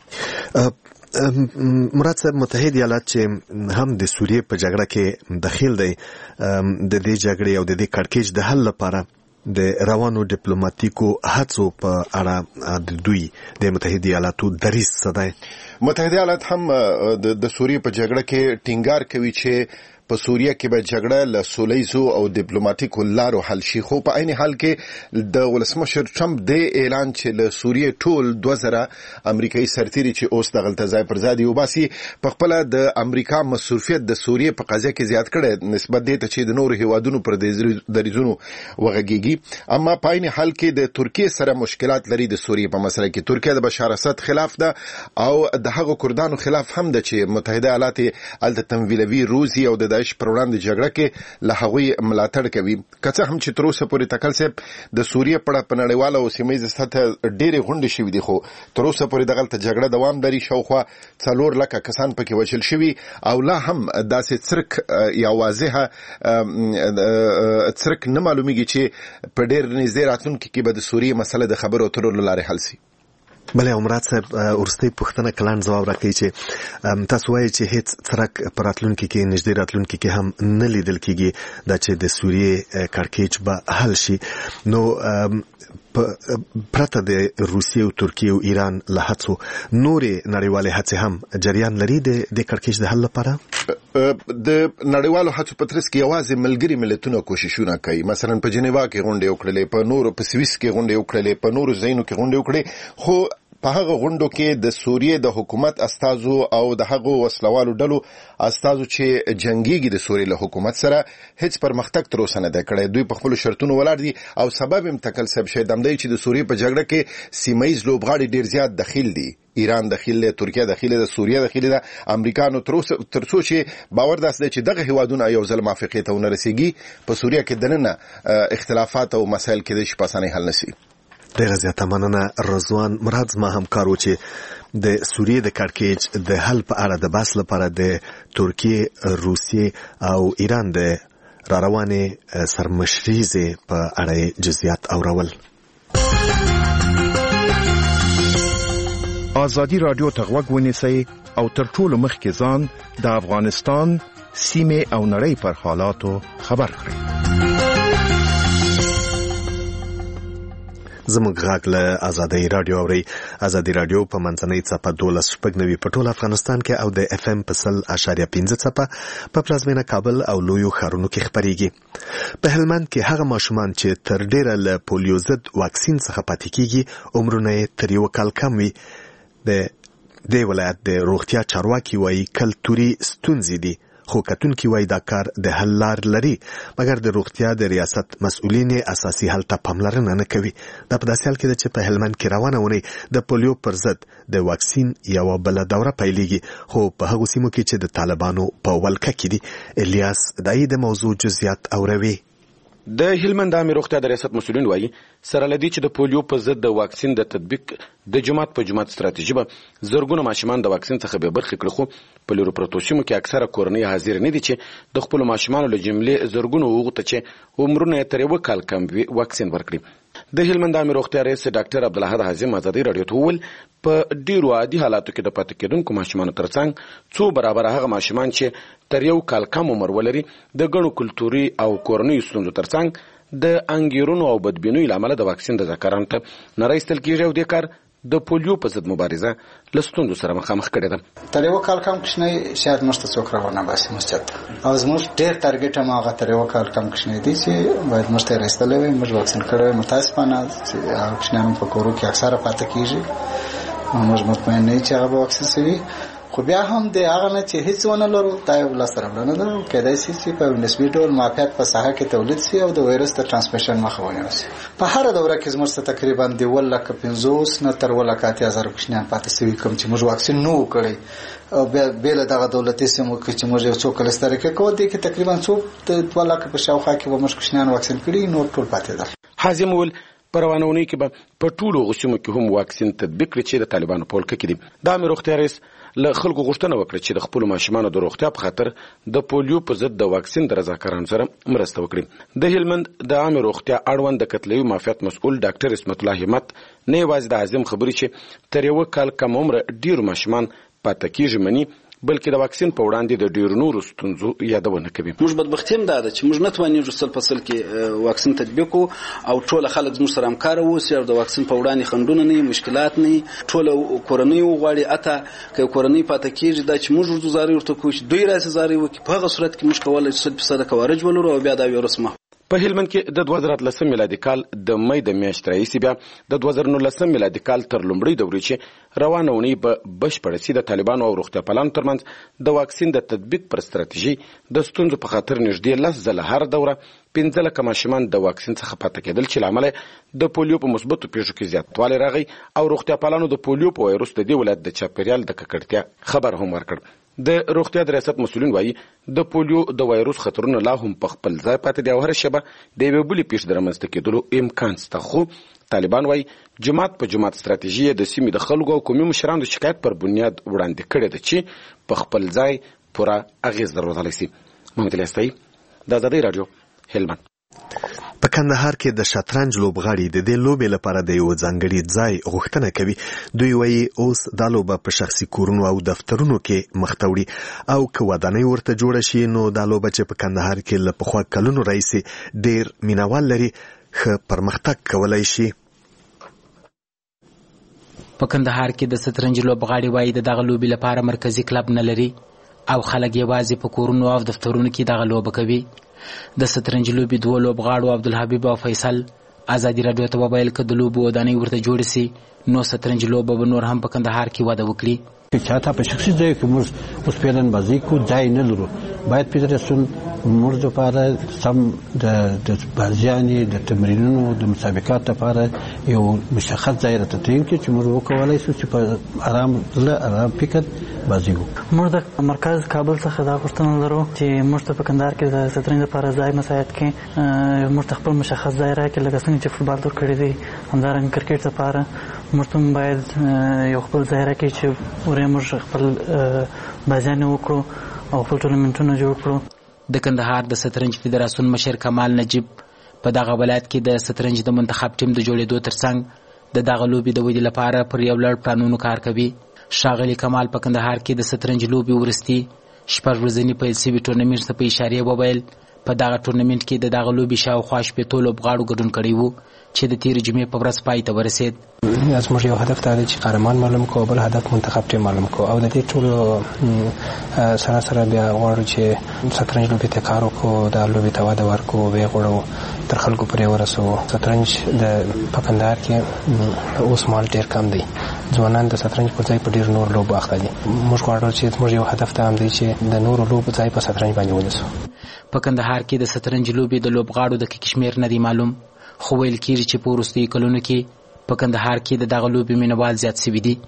مراد صاحب، متحد ایالات چې هم د سوریې په جګړه کې دخیل دی، د دې جګړې او د دې کړکېچ د حل لپاره د روانو ډیپلوماټیکو هڅو په اړه د دوی د متحد ایالاتو دریځ څه دی؟ متحد ایالات هم د سوریې په جګړه کې ټینګار کوي چې په سوریه کې به جګړه له سولهییزو او ډیپلوماټیکو لارو حل شي، خو په عین حال کې د ولسمشر ټرمپ د اعلان چې له سوریې ټول 2000 امریکایي سرتیري چې اوس دغلته ځای پر ځای دي وباسي په خپل د امریکا مصروفیت د سوریې په قضیه کې زیات کړي نسبت دې ته چې د نورو هیوادونو پر دریځونو وغږیږي. اما په عین حال کې د ترکیې سره مشکلات لري د سوریې په مسله کې. ترکیه د بشار اسد خلاف ده او د هغو کردانو خلاف هم ده چې متحده ایالات الته تمویلوي روسي او د داعش پر وړاندې جګړه کې له هغوی ملاتړ کوي. که څه هم چې تر اوسه پورې تکل صاحب د سوریې په اړه په نړیواله او سیمه ییزه سطحه ډېرې غونډې شوي دي، خو تر اوسه پورې دغلته جګړه دوام لري. شاوخوا 4 لکه کسان پکې وژل شوي او لا هم داسې څرک یا واضحه څرک نه معلومیږي چې په ډېر نږدې راتلونکي کې به د سوریې مسله د خبرو اترو له لارې حل شي. بله عمرات صاحب، ورستۍ پوښتنه کلان ځواب راکوي چې تاسو وایي چې هیڅ څرک په راتلونکي کې نږدې راتلونکي کې هم نه لیدل کیږي دا چې د سوریې کړکېچ به حل شي. نو پرته د روسیې او ترکیې او ایران له هڅو نورې نړیوالې هڅې هم جریان لري د کړکېچ د حل لپاره؟ د نړیوالو هڅو په ترڅ کې یوازې ملګري ملتونه کوششونه کوي. مثلا په جنیوا کې غونډې وکړلې، په نورو په سویس کې غونډې وکړلې، په نورو ځایونو کې غونډې وکړې، خو په هغه غونډو کې د سوریې د حکومت استازو او د هغو وسلوالو ډلو استازو چې جنگيږي د سوریې له حکومت سره هیڅ پرمختګ تر اوسه نه دی کړی. دوی په خپل شرطونو ولاړ دي او سبب هم تکل سب شي دمدی چې د سوریې په جګړه کې سیمه‌ییز لوبغاړي ډیر زیات دخیل دي. ایران داخل دی، ترکیه داخل دی، سوریه داخل دی، امریکانو ترڅو چې باور داسې چې دغه هیوادونه یو ځل موافقه ته ورسیږي په سوریه کې دننه اختلافات او مسایل کې د شپاسانه حل نشي. ډیره زیاته مننه رضوان مراد. زما همکار و چې د سوریې د کړکېچ د حل په اړه د بحث لپاره د ترکیې، روسیې او ایران د راروانې سرمشریزې په اړه جزئیات اورول. ازادي رادیو ته غوږ ونیسئ او تر ټولو مخکې ځان د افغانستان سیمه او نړۍ پر حالاتو خبر کړئ. زموږ غږ له ازادي رادیو اوري. ازادي رادیو په منځنۍ څپه 12.9 په ټول افغانستان کې او د اف ام په 0.5 څپه په پلازمینه کابل او لویو ښارونو کې خبريږي. په هلمند کې هغه ماشومان چې تر ډیره له پولیو ضد واکسین څخه پاتې کیږي عمرونه تر یو کال کم وي. د ولایت د روغتیا چارواکي وایي کلتوري ستونزې دي، خو کتونکي وایي دا کار د حل لار لري، مګر د روغتیا د ریاست مسؤلین اساسي حل ته پاملرنه نه کوي. دا په داسې حال کې ده چې په هلمند کې روانه ونی د پولیو پر ضد د واکسین یو بل دوره پیلېږي، خو په هغو سیمو کې چې د طالبانو په ولکه کې دي. الیاس دای د موضوع جزئیات اوروي. د هلمند عامه روغتیا د ریاست مسؤلین وایي سره لدی چې د پولیو په ضد د واکسین د تطبیق د جماعت په جماعت ستراتیژي به زرګونه ماشومان د واکسین څخه به برخه کړي، خو په لورو پروتوسیمو کې اکثره کورنۍ حاضر نه دي چې د خپل ماشومان له جملې زرګونو وغوښته چې عمرونه تر یو کال کم وي واکسین ورکړي. د هلمند عامه روغتیا رئیس ډاکټر عبدالحد حازم ازادي رادیو ته وویل په ډیرو عادي حالاتو کې د پاتې کېدونکو ماشومانو ترڅنګ څو برابر هغه ماشومان چې تر یو کال کم عمر ولري د ګڼو کلتوري او کورنیو ستونزو ترڅنګ د انګیرونو او بدبینیو له امله د واکسین د ذکرانو ته نه راایستل کېږي او دې کار د پولیو په ضد مبارزه له ستونزو سره مخامخ کړې ده. تر یو کال کم کوچنی شاید موږ ته څوک راونه باسي مسجد او زموږ ډېر ټارګټ هم هغه تر یو کال کم کوچنی دي چې باید موږ ته راایستلی وي. موږ واکسین کړی وي. متاسفانه چې کوچنیان په کورو کې اکثره پاتې کېږي. موږ مطمئن نه یو چې هغه به واکسین شوي، خو بیا هم د هغه نه چې هیڅ ونه لرو دا یو لاسته راوړنه ده. کېدای شي چې په نسبي ډول معافیت په ساحه کې تولید شي او د وایرس د ترانسمیشن مخه ونیول شي. په هره دوره کې زموږ څخه تقریبا د 150 نه تر 180,000 کوچنیان پاتې شوي کوم چې موږ واکسین نه وو کړی او بیا له دغه دولتي سیمو کې چې موږ یو څو کلس طریقې کوو دي کې تقریبا څو 2 لک په شاوخوا کې به موږ کوچنیان واکسین کړي، نور ټول پاتې دي. حازم ول په روانونی کې به په ټولو غوښمو کې هم واکسین تطبیق کړي چې د طالبانو په ولکه کې دي. د عامه روغتیا رئیس له خلکو غوښتنه وکړه چې د خپل ماشومانو د روغتیا په خاطر د پولیو په ضد د واکسین د رضاکارانو سره مرسته وکړي. د هلمند د عامه روغتیا اړوند د کتلوي معافیت مسؤل ډاکټر اسمت الله همت نه یوازې د حازم خبرې چې تر یو کال کم عمر ډیر ماشومان پاتې کېږي مني، بلکې د واکسین په وړاندې د ډیر نورو ستونزو یادونه کوي. موږ بدبختي هم ده چې موږ نه توانیږو سل په سل کې واکسین تطبیق او ټول خلک زموږ سره همکار اوسي او د واکسین په وړاندې خنډونه نه مشکلات نه ټول کورنۍ وغواړي اته که کورنۍ پاتې کېږي دا چې موږ ورزاري ورته کوو چې دوی راسي زاري وکړي. په هغه صورت کې موږ کولای شو 100% کوارج ولرو او بیا دا ویروس په هلمند کې د 2013 میلادي کال د مې د میاشتې راهیسې بیا د 2019 میلادي کال تر لومړۍ دورې چې روانه اونۍ په بشپړه سي د طالبانو او روغتیا پالانو ترمنځ د واکسین د تطبیق پر ستراتیژي د ستونزو په خاطر نږدې 10 ځله هر دوره 15 لکه ماشومان د واکسین څخه پاتې کېدل چې لامل د پولیو په مثبتو پیښو کې زیاتوالی راغی او روغتیا پالانو د پولیو په وایروس د دې ولایت د چاپیریال د ککړتیا خبر هم ورکړ. د روغتیا د ریاست مسؤلین وایي د پولیو د وایروس خطرونه لا هم په خپل ځای پاتې دي او هر شبه د یوې بلې پیښې د رامنځته کېدلو امکان شته. خو طالبان وایي جماعت په جماعت ستراتیژي د سیمې د خلکو او قومي مشرانو د شکایت پر بنیاد وړاندې کړې ده چې په خپل ځای پوره اغېز درلودلی شي. محمد الیاستایي د ازادۍ راډیو هلمند. په کندهار کې د شطرنج لوبغاړي د دې لوبې لپاره د یو ځانګړي ځای غوښتنه کوي. دوی وایي اوس دا لوبه په شخصي کورونو او دفترونو کې مخ ته وړي او که ودانۍ ورته جوړه شي نو دا لوبه چې په کندهار کې له پخوا کلونو راهیسې ډېر مینوال لري ښه پرمختګ کولی شي. په کندهار کې د شطرنج لوبغاړي وایي د دغه لوبې لپاره مرکزي کلب نه لري او خلک یوازې په کورونو او دفترونو کې دغه لوبه کوي. د شطرنج لوبې دوه لوبغاړو عبدالحبیب او فیصل ازادي راډیو ته وویل که د لوبو ودانۍ ورته جوړې سي نو شطرنج لوبه به نور هم په کندهار کې وده وکړي. چې حتی په شخصي ځای کې موږ اوس پیلن بازی کو ځای نه لرو، باید فدراسیون موږ لپاره سم د بازیانې د تمرینونو د مسابقات لپاره یو مشخص ځای راته تعیین کړي چې موږ وکولای شو چې په آرام زړه آرام فکر بازی وکړو. موږ د مرکز کابل څخه دا غوښتنه لرو چې موږ ته په کندهار کې د شطرنج لپاره ځای مساعد کړي، موږ ته خپل مشخص ځای راکړي لکه څنګه چې فوټبال ته کړی دی همدارنګه کرکټ لپاره موږ ته باید یو خپل ځای راکړي چې موږ خپل بازیانې وکړو او خپل ټورنمنټونه جوړ کړو. د کندهار د شطرنج فدراسیون مشر کمال نجیب په دغه ولایت کې د شطرنج د منتخب ټیم د جوړېدو ترڅنګ د دغه لوبې د ودې لپاره پر یو لړ پلانونو کار کوي. ښاغلي کمال په کندهار کې د شطرنج لوبې وروستي 6 ورځني پیل شوي ټورنمنټ ته په اشارې وویل په دغه ټورنمنټ کې د دغه لوبې شاوخوا 80 لوبغاړو ګډون کړی و چې د تېرې جمعې په ورځ پای ته ورسېد. زموږ یو هدف دا دی چې قهرمان معلوم کړو، بل هدف منتخب ټیم معلوم کړو او د دې ټولو سره سره بیا غواړو چې شطرنج لوبې ته کار وکړو، دا لوبې ته وده ورکړو، ویې غوړو تر خلکو پورې ورسوو. شطرنج په کندهار کې اوس مال ډېر کم دی، ځوانان د شطرنج پر ځای په ډېر نور لوبو اخته دي. موږ غواړو چې زموږ یو هدف دا هم دی چې د نورو لوبو ځای په شطرنج باندې ونیسو. په کندهار کې د شطرنج لوبې د لوبغاړو د کشمیر نه دی معلوم، خو ویل کېږي چې په وروستیو کلونو کې په کندهار کې د دغه لوبې مینوال زیات شوي دي.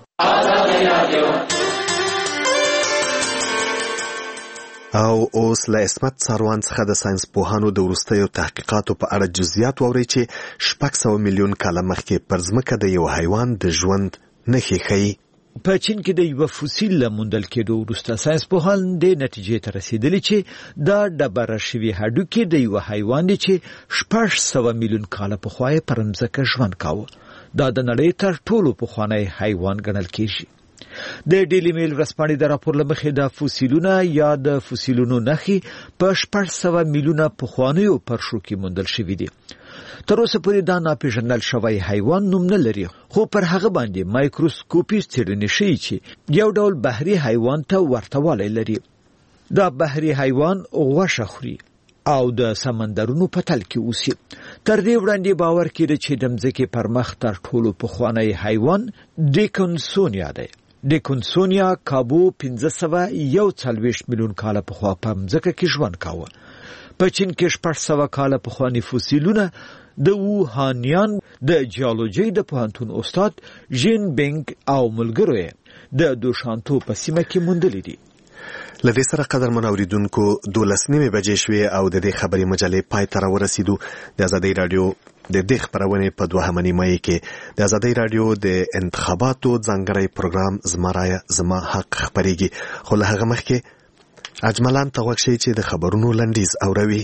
او اوس له عصمت څاروان څخه د ساينس پوهانو د وروستیو تحقیقاتو په اړه جزئیات واورئ چې 600 میلیون کاله مخکې پر ځمکه د یو حیوان د ژوند نښې ښیي. په چین کې د یو فوسیل موندل کېدو وروسته ساینسپوهان د نتیجې ته رسیدلي چې دا ډبره شوي هډوکي د یو حیوان دی چې 600 میلیون کاله پخوا یې پر مځکه ژوند کاوه. دا د نړۍ تر ټولو پخوانی حیوان ګڼل کېږي. د ډیلی میل ورځپاڼې د راپور له مخې د فوسیلونو یا د فوسیلونو نښې په 600 میلیونه پخوانیو پرشو کې موندل شوي دي. تر اوسه پورې دا ناپېژندل شوی حیوان نوم نه لري، خو پر هغه باندې مایکروسکوپي څېړنې ښیي چې یو ډول بحري حیوان ته ورته والی لري. دا بحري حیوان غوښه خوري او د سمندرونو په تل کې اوسي. تر دې وړاندې باور کېده چې د مځکې پر مخ تر ټولو پخوانی حیوان ډیکنسونیا دی. ډیکنسونیا کابو 541 میلیون کاله پخوا په مځکه کې ژوند کاوه. په چین کې 600 کاله پخوانی فوسیلونه د ووهانیان د جیولوژي د پوهنتون استاد ژین بینګ او ملګرو د دوشانتو په سیمه کې موندلي دي. لدې سره قدرمن اوریدونکو 12 بجې شوې او د دې خبري مجلې پای ته ورسېدو. د ازادۍ رادیو د دې خبرونه په 2 نیمه کې د ازادۍ رادیو د انتخاباتو ځانګړی پروګرام زما رایه زما حق خبريږي. خو له هغه مخکې اجملان ته وښیي چې د خبرونو لنډیز اوروي.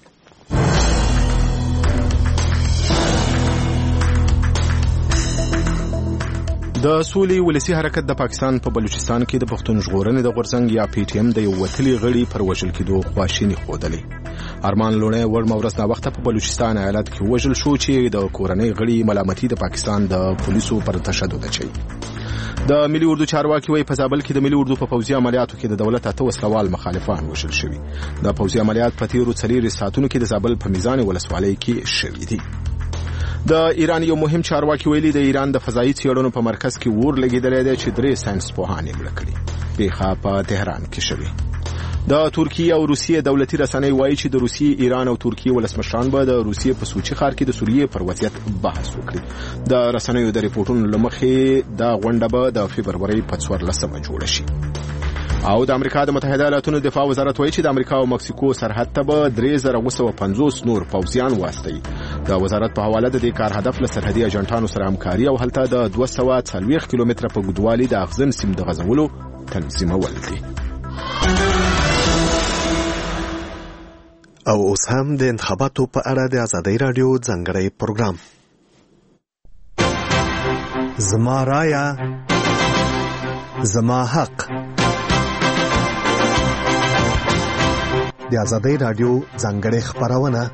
د سولې ولسی حرکت د پاکستان په بلوچستان کې د پښتون ژغورنې د غورځنګ یا پی ټی ایم د یو وتلي غړي پر وژل کېدو خواشیني ښودلې. ارمان لوڼی وړمه ورځ نا وخته په بلوچستان ایالت کې وژل شو چې د کورنۍ غړي ملامتي د پاکستان د پولیسو پر تشدد اچوي. د ملي اردو چارواکي وایي په زابل کې د ملي اردو په پوځي عملیاتو کې د دولت 8 وسلوال مخالفان وژل شوي. د پوځي عملیات په تیرو 4 ساعتونو کې د زابل په میزان ولسوالۍ کې شوي دي. د ایران یو مهم چارواکي ویلي د ایران د فضایي څېړنو په مرکز کې ور لګیدلی دی چې 3 ساینسپوهان یې مړه کړي. پیښه په تهران کې شوې. د ترکیه او روسیې دولتي رسنۍ وایي چې د روسیې، ایران او ترکیه ولسمشران به د روسیې په سوچي ښار کې د سوریې پر وضعیت بحث وکړي. د رسنیو د ریپورټونو له مخې دا غونډه به د فبرورۍ په 14 جوړه شي. او د امریکا د متحده ایالاتونو دفاع وزارت وایي چې د امریکا او مکسیکو سرحد ته به 3950 نور پوځیان واستوي. د وزارت په حواله د دې کار هدف له سرحدي اجنټانو سره همکاري او هلته د 240 کیلومتره په اوږدوالي د اغزن سیم د غځولو تنظیمول دي. او اوس هم د انتخاباتو په اړه د ازادۍ رادیو ځانګړی پروګرام زما رایه زما حق. د ازادۍ رادیو ځانګړی خبرونه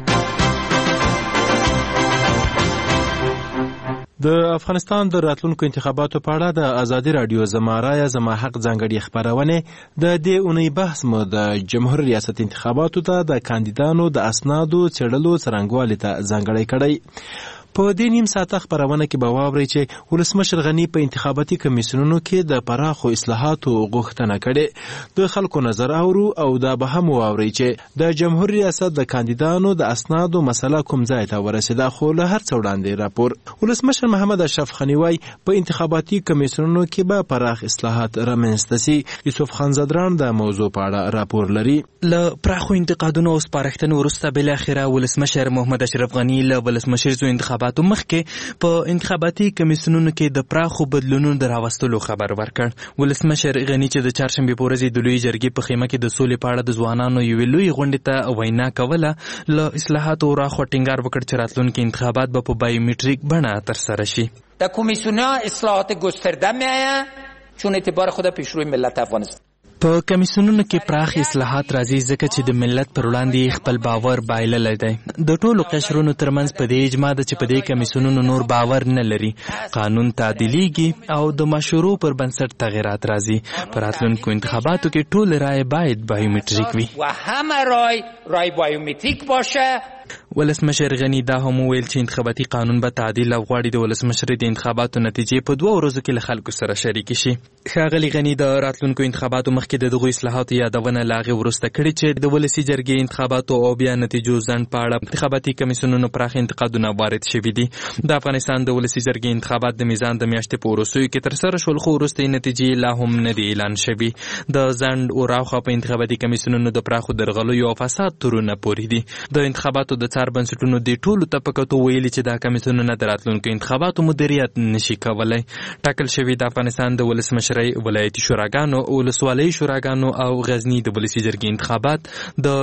د افغانستان د راتلونکو انتخاباتو په اړه د ازادي رادیو زما رایه زما حق ځانګړي خبرونه د دې اونۍ بحث مو د جمهور ریاست انتخاباتو ته د کاندیدانو د اسنادو څېړلو څرنګوالي ته ځانګړی کړی. په دې نیم ساعته خبرونه کې به واورئ چې ولسمشر غني په انتخاباتي کمیسیونونو کې د پراخو اصلاحاتو غوښتنه کړې. د خلکو نظر اورو او دا به هم واورئ چې د جمهور ریاست د کاندیدانو د اسنادو مسله کوم ځای ته ورسېده. خو له هر څه وړاندې راپور ولسمشر محمد اشرف غني وایي په انتخاباتي کمیسیونونو کې به پراخ اصلاحات رامنځته سي. یوسف خان زدران د موضوع په اړه راپور لري. له پراخو انتقادونو او سپارښتنو وروسته بالاخره ولسمشر محمد اشرف غني له ولسمشر زوی انتخاباتو مخکې په انتخاباتي کمیسیونونو کې د پراخو بدلونونو د راوستلو خبر ورکړ. ولسمشر غني چې د چهارشنبې په ورځ د لوی جرګې په خیمه کې د سولې په اړه د ځوانانو یوې لویې غونډې ته وینا کوله، له اصلاحاتو راخوا ټینګار وکړ چې راتلونکي انتخابات به په بایومتریک بڼه ترسره شي. در کمیسیون‌ها اصلاحات گسترده می‌آید چون اعتبار خود پیشروی ملت افغانستان. په کمیسیونونو کې پراخ اصلاحات راځي ځکه چې د ملت پر وړاندې خپل باور بایللی دی. د ټولو قشرونو ترمنځ په دې اجماع ده چې په دې کمیسیونونو نور باور نه لري. قانون تعدیلیږي او د مشورو پر بنسټ تغیرات راځي. په راتلونکو انتخاباتو کې ټول رای باید بایومتریک وي و همه رای بایومتریک باشه. ولسمشر غني دا هم ویل چې انتخاباتي قانون به تعدیل او غواړي د ولسمشر د انتخاباتو نتیجې په 2 ورځو کې له خلکو سره شریک شي. ښاغلي غني د راتلونکو انتخاباتو مخکې د دغو اصلاحاتو یادونه لا غي ورسته کړي چې د ولسی جرګې انتخاباتو او بیا نتیجو ځنډ په اړه انتخاباتي کمیسیونونو پراخ انتقادونه وارد شوي دي. د افغانستان د ولسی جرګې انتخابات د میزان د میاشتې په وروستیو کې تر سره شول، خو وروستۍ نتیجې لا هم نه دي اعلان شوي. د ځنډ او راوخه په انتخاباتي کمیسیونونو د پراخو درغلیو او فساد تورونه پورې دي. د انتخاباتو انتخاباتو د څار بنسټونو د ټولو ته په کتو ویلي چې دا کمیسیونونه د راتلونکو انتخاباتو مدیریت نشي کولی. ټاکل شوي د افغانستان د ولسمشرۍ ولایتي شوراګانو، ولسوالۍ شوراګانو او غزني د ولسي جرګې انتخابات د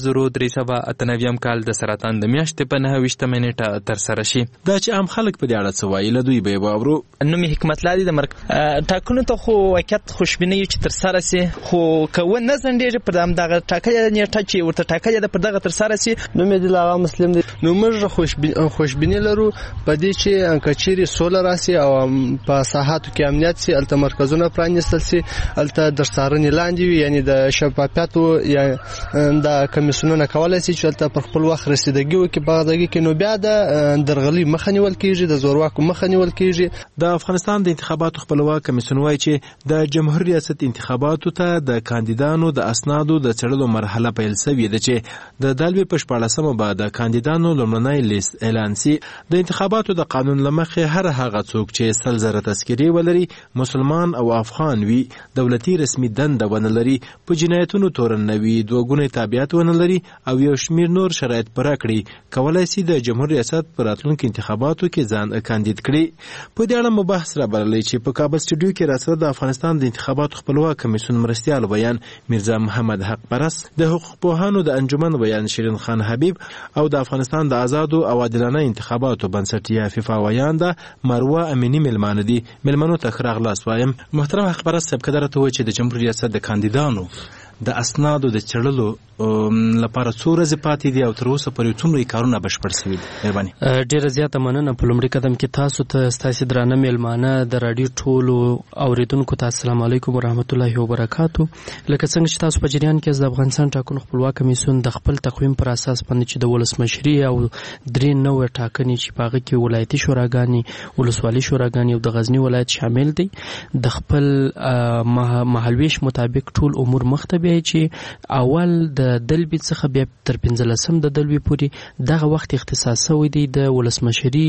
1398 کال د سرطان د میاشتې په 29 نیټه ترسره شي. دا چې عام خلک په دې اړه څه وایي له دوی به یې واورو. نومي حکمت الله د ټاکنو ته خو واقعیت خوشبیني چې ترسره سي، خو که نه ځنډېږي پر همدغه ټاکلې نیټه چې ورته ټاکلې ده پر دغه ترسره سي. نوم یې دلغه مسلم دی. نو موږ خوشبیني لرو په دې چې کچېرې سوله راسي او په ساحاتو کې امنیت سي، هلته مرکزونه پرانیستل سي، هلته د څارنې لاندې وي، یعنی د شفافیت یا د کمیسیونونه کولی سي چې هلته پر خپل وخت رسیدګي وکړي په هغه کې. نو بیا د درغلي مخه نیول کېږي، د زورواکو مخه نیول کېږي. د افغانستان د انتخاباتو خپلواک کمیسیون وایي چې د جمهور ریاست انتخاباتو ته د کاندیدانو د اسنادو د څېړلو مرحله پیل شوې ده چې د دلوي په 14مه به د کاندیدانو لومړنی لیست اعلان سي. د انتخاباتو د قانون له مخې هر هغه څوک چې 100,000 تذکرې ولري، مسلمان او افغان وي، دولتي رسمي دنده ونه لري، په جنایتونو تورن نه وي، دوه ګونی تابعیت ونه لري او یو شمیر نور شرایط پوره کړي، کولی سي د جمهور ریاست په راتلونکو انتخاباتو کې ځان کاندید کړي. په دې اړه مو بحث رابللی چې په کابل سټوډیو کې راسره د افغانستان د انتخاباتو خپلواک کمیسیون مرستیال ویان میرزا محمد حق پرست، د حقوق پوهانو د انجمن ویان شیرین خان حبیب او د افغانستان د آزادو او عادلانه انتخاباتو بنسټیه فیفا ویان ده مروه امینی ملمانه دي. ملمنو ته ښه راغلاست وایم. محترم حق پرست صاحب، که درته وایي چې د جمهور ریاست د کاندیدانو د اسنادو د څېړلو لپاره څو ورځې پاتې دي او تر اوسه پورې څومره کارونه بشپړ شوي دي؟ مهرباني. ډېره زیاته مننه. په لومړي قدم کې تاسو ته ستاسې درانه میلمانه د راډیو ټولو اوریدونکو ته السلام علیکم ورحمت الله وبرکاتو. لکه څنګه چې تاسو په جریان کې د افغانستان ټاکنو خپلواک کمیسیون د خپل تقویم پر اساس باندې چې د ولسمشري او 3 نوې ټاکنې چې په هغه کې ولایتي شوراګانې، ولسوالي شوراګانې او د غزني ولایت شامل دي، د خپل مهالویش مطابق ټول امور مخته بیایي چې اول د دلبي څخه بیا تر 15 د دلبي پورې دغه وخت اختصاص شوی دی د ولسمشري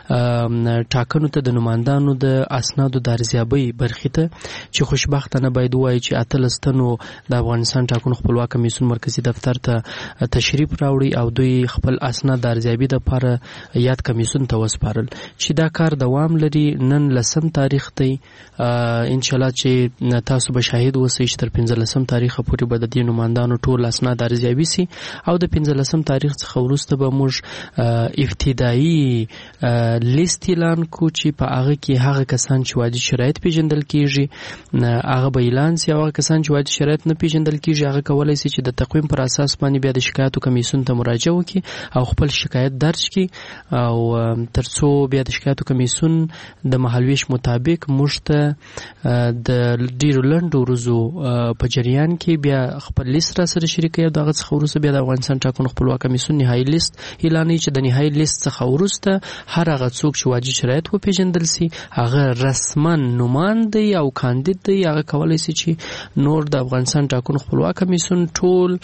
ټاکنو ته د نمایندانو د اسنادو د ارزیابۍ برخې ته، چې خوشبختانه باید ووایي چې 18 تنو د افغانستان ټاکنو خپلواک کمیسیون مرکزي دفتر ته تشریف راوړي او دوی خپل اسناد د ارزیابۍ دپاره یاد کمیسیون ته وسپارل، چې دا کار دوام لري. نن 10 تاریخ دی، انشاءالله چې تاسو به شاهد اوسئ چې تر 15 تاریخ پورې به د دې نمایندانو ټول اسناد ارزیابي سي او د 15 تاریخ څخه وروسته به موږ ابتدایي لیست اعلان کو چې په هغه کې هغه کسان چې واجب شرایط پیژندل کیږي هغه به اعلان سي، او هغه کسان چې واجب شرایط نه پیژندل کیږي هغه کولای سي چې د تقویم پر اساس باندې بیا د شکایتو کمیسیون ته مراجعه وکړي او خپل شکایت درج کړي، او ترڅو بیا د شکایتو کمیسیون د مهالویش مطابق موږ ته د ډیرو لنډو ورځو په جریان کې بیا خپل لیست را سره شریکوي او دغه څخه وروسته بیا د افغانستان ټاکنو خپلواک کمیسیون نهایي لیست اعلانوي، چې د نهایي لیست څخه وروسته هر هغه څوک چې واجب شرایط وپېژندل سي هغه رسما نوماند دی او کاندید دی، هغه کولی سي چې نور د افغانستان ټاکنو خپلواک کمیسیون ټول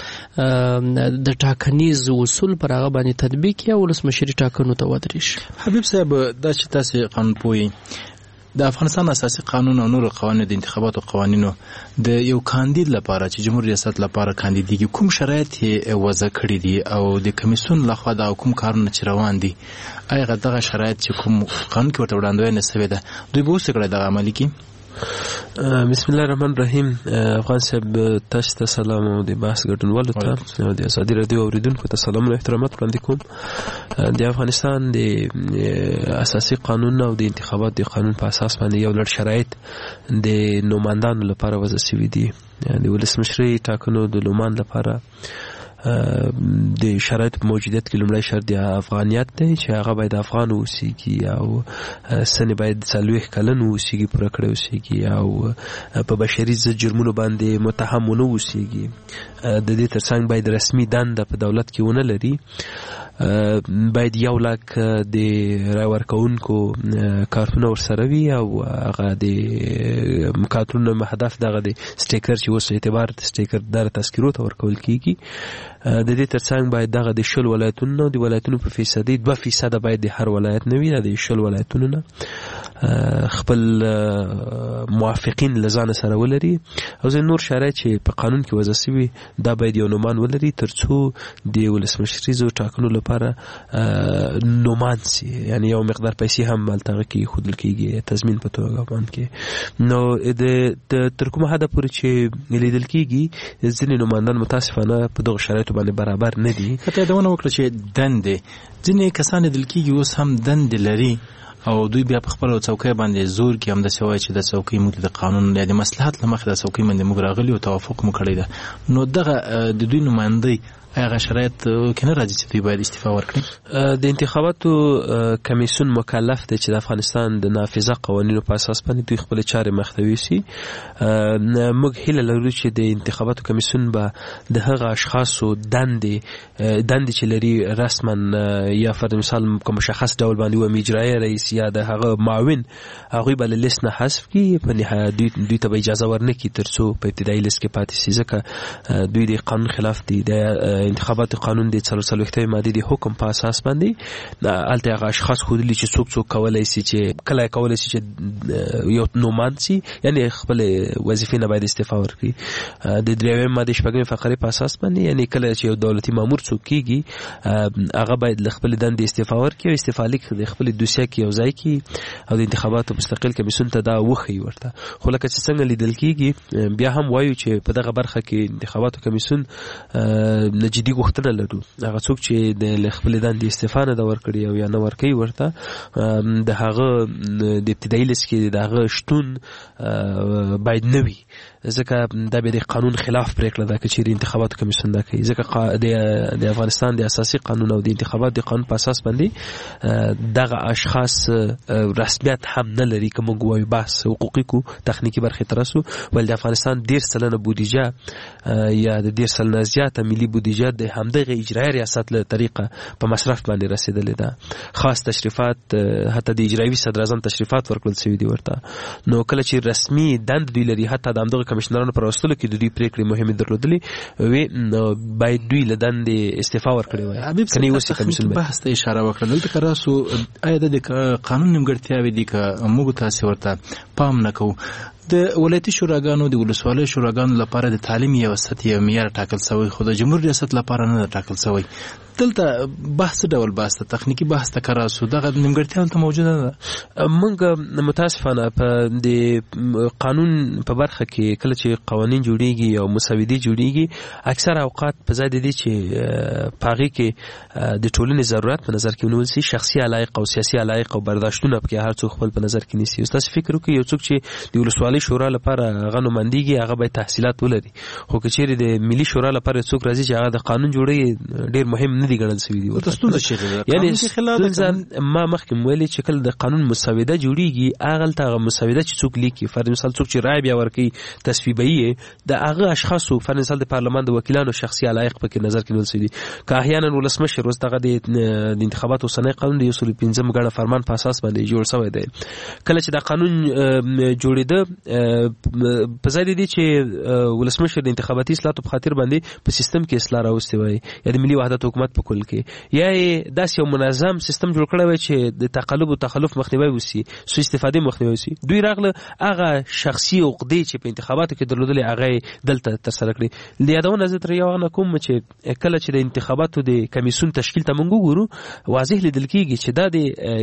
د ټاکنیز اصول پر هغه باندې تطبیق کړي او ولسمشري ټاکنو ته ودرېږي. حبیب صاحب، دا چې تاسې قانون پوهی د افغانستان اساسي قانون او نور قوانین د انتخاباتو قوانینو د یو کاندید لپاره چې جمهور ریاست لپاره کاندیدګي کوم شرایط وضع کړی دي او د کمیسیون لخوا د کوم کارونه چې روان دي، آیا دغه شرایط چې کوم قانون کې ورته وړاندوینه شوې ده دوی به اوس کړی دغه عملي کړي؟ بسم الله الرحمن الرحیم. افغان صاحب تاسو ته سلام او د بحث ګډونوالو ته او د ازادي رادیو اوریدونکو ته سلام او احترامات وړاندې کوم. د افغانستان د اساسي قانون او د انتخابات د قانون په اساس باندې یو لړ شرایط د نوماندانو لپاره وضع شوي دي. د ولسمشري ټاکنو د نوماند لپاره د شرایط په موجودیت کې لومړی شرط د افغانیت دی چې هغه باید افغان اوسیږي او سن باید 40 کلن اوسیږي، پوره کړی اوسیږي او په بشري ضد جرمونو باندې متهم ونه اوسیږي. د دې ترڅنګ باید رسمي دنده په دولت کې ونه لري، باید 1 لک د رای ورکوونکو کارتونه ورسره وي او هغه د کارتونو هدف دغه د سټیکر چې اوس اعتبار سټیکر در تذکرو ته ورکول کیږي. د دې ترڅنګ باید دغه د 10 ولایتونو د ولایتونو په فیصدي 2% باید د هر ولایت نه وي، د 10 ولایتونو نه خپل موافقین لزان سره ولري او ځینې نور شرایط چې په قانون کې وضع شوي دا باید یو نومان ولري ترڅو د ولسمشریزو ټاکنو لپاره نومان سي، یعنی یو مقدار پیسې هم هلته کې ښودل کېږي تضمین په توګه باندې. نو د تر کومه حده پورې چې لیدل کېږي ځینې نوماندان متاسفانه په دغو شرایطو باندې برابر نه دي. حتی یادونه وکړه چې دندې ځینې کسان لیدل کېږي اوس هم دندې لري او دوی بیا په خپل څوکۍ باندې زور کې هم د سوای چې د څوکۍ موږ د قانون د مصلحت لمخې د څوکۍ باندې موږ راغلي او توافق مو کړی ده. نو دغه د دوی نمایندګي هغه شرایط کې نه راځي چې دوی باید استعفا ورکړي. د انتخاباتو کمیسیون مکلف دی چې د افغانستان د نافذه قوانینو په اساس باندې دوی خپل چارې مخته یوسي. موږ هیله لرو چې د انتخاباتو کمیسیون به د هغه اشخاصو دندې چې لري رسما یا فرض مثال کوم مشخص ډول باندې و اجرایي رئیس یا د هغه معاون هغه بل لیست نه حذف کی په نهایت دوی ته اجازه ورنکړي ترڅو په ابتدایي لیست کې پاتې شي، ځکه دوی د قانون خلاف دي. د انتخابات قانون د 43 ماده د حکم په اساس باندې الته هغه اشخاص خودلی چې څوک کولای شي چې کله کولای شي چې یو نومان سي، یعنی خپل وظیفې نه باید استعفا ورکړي. د 3 ماده شپږمې فقرې په اساس باندې یعنی کله چې یو دولتي مامور څوک کیږي هغه باید خپل دندې استعفا ورکړي او استعفا لیک د خپل دوسیه کې یو ځای کې او د انتخاباتو مستقل کمیسیون ته دا وخی ورته. خو لکه چې څنګه لیدل کیږي بیا هم وایو چې په دغه برخه کې انتخاباتو کمیسیون جدي غوښتنه لرو هغه څوک چې د خپل دندې استعفا نه ورکړي او یا نه ورکړي ورته د هغه د ابتدایي لیست کې د هغه شتون باید نه وي، ځکه دا به د قانون خلاف پریکړه ده چې انتخاباتو کمیسیون دا کوي. ځکه د افغانستان د اساسي قانون او د انتخابات د قانون په اساس باندې دغه اشخاص رسمیت هم نه لري. کوم غوي بحث حقوقي کو تخنیکی برخه ترسو ول د افغانستان 10% بودیجه یا د 10% زیاته ملي بودیجه د همدغه اجرایي ریاست له طریقه په مصرف باندې رسیدلې ده. خاص تشریفات حتی د اجرایي صدر اعظم تشریفات ورکړل شوی دی ورته. نو کله چې رسمي دند دوی لري حتی د همدغه کمشنرانو پر وسلو کې د دوی پریکړې مهمه درلودلې وي باید دوی له دند استعفا ورکړي وي. کني وسی کمیسیون بحث ته اشاره وکړه دلته کراسو آیا د قانون نیمګړتیاوې دي که موږ تاسو ورته پام نکو. د ولایتي شوراګانو د ولسوالۍ شوراګانو لپاره د تعلیم یو سطحي معیار ټاکل شوی خو د جمهوریت ریاست لپاره نه ټاکل شوی. دلته بحث ډول بحث تخنیکی بحث تکراسو دغه نیمګړتیا ته موجوده ده. موږ متاسفانه په د قانون په برخه کې کله چې قوانین جوړیږي او مسودې جوړیږي اکثر اوقات په ځای د دې چې پاغي کې د ټولنې ضرورت په نظر کې ونیول شي شخصي علایق او سیاسي علایق او برداشتونه په هر څوک خپل په نظر کې نیسي. تاسو فکر وکړئ یو څوک چې د ولسوالۍ شورا لپاره غنومندګي هغه به تحصیلات ولري خو کچېری د ملي شورا لپاره څوک راځي چې هغه د قانون جوړي ډیر مهم نه دی ګڼل شوی دی. یعنی ما مخکې ویلي چې کله د قانون مسوده جوړیږي هغه ته مسوده چې څوک لیکي فرض مثال څوک چې رائے بیا ورکي تصویبي د هغه اشخاصو فرض مثال د پارلمان د وکیلانو شخصي علایق په نظر کې نیول شوی دي. که احیانا ولسمشر وستغه د انتخاباتو سنې قانون د 115 غړ فرمان په اساس باندې جوړ شوی دی. کله چې دا قانون جوړیده په ځای دی چې ولسمشر د انتخاباتي اصلاحاتو په خاطر باندې په سیستم کې اصلاح راوستي وي یا د ملي وحدت حکومت په کل کې یا داسې یو منظم سیستم جوړ کړی وي چې د تقلب او تخلف مخنیوي وسی سو استفاده مخنیوي وسی. دوی راغله هغه شخصي عقدې چې په انتخاباتو کې درلودلې هغه دلته تر سره کړی. لیدونه زه تر یو نه کوم چې کله چې د انتخاباتو د کمیسیون تشکیل ته مونږ وګورو واضح لیدل کېږي چې دا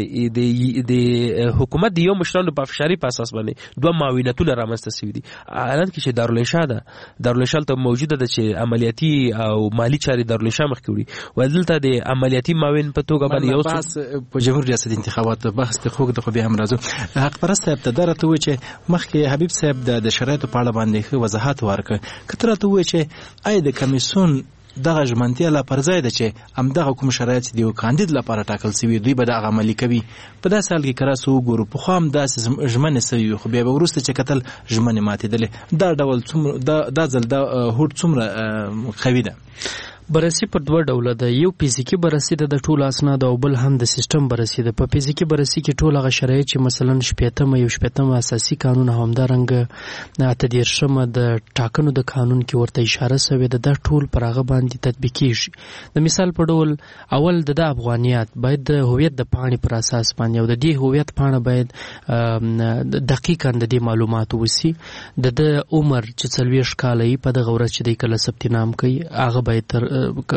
د حکومت د یو مشرانو په افشاری په اساس باندې دوه معاونتونه رامنځته شوي دي. الان کې چې دارالانشا ده دارالانشا ته موجوده ده چې عملیاتي او مالی چارې دارالانشا مخ کې وړي ولدلته د عملیاتي معاون په توګه باندې یو بحث په جمهوریت ریاست انتخابات بحث ته خو د خو به هم راځو. حق پرسته ابتدار ته و چې مخکې حبیب صاحب د شرایطو په اړه باندې وضاحت ورکړ کتره ته و چې آی د کمیسیون دغه ژمنتیا لا پرځای ده چې همدغه کوم شرایط دی او کاندید لپاره ټاکل شوی دوی به د عملی کوي. په داسې حال کې کراسو وګورو په خام داسې ژمنې شوی خو بیا به وروسته چې کتل ژمنې ماتېدلې دا ډول څومره دا ځل دا هوټ څومره قوي ده. بررسي پر دوه ډوله ده. یو فزیکي بررسي ده د ټولو اسنادو او بل هم د سیستم بررسي ده. په فزیکي بررسي کې ټول هغه شرایط چې مثلا 15 اساسي قانون او همدارنګه 38 د ټاکنو د قانون کې ورته اشاره شوې ده، دا ټول پر هغه باندې تطبیق کیږي. د مثال په ډول اول د افغانیت باید د هویت د پاڼې پر اساس باندې او د دې هویت پاڼه باید دقیقاً د دې معلومات وسی. د عمر چې 40 کال یې په دغه ورځ چې د کله ثبت نام کوي هغه باید تر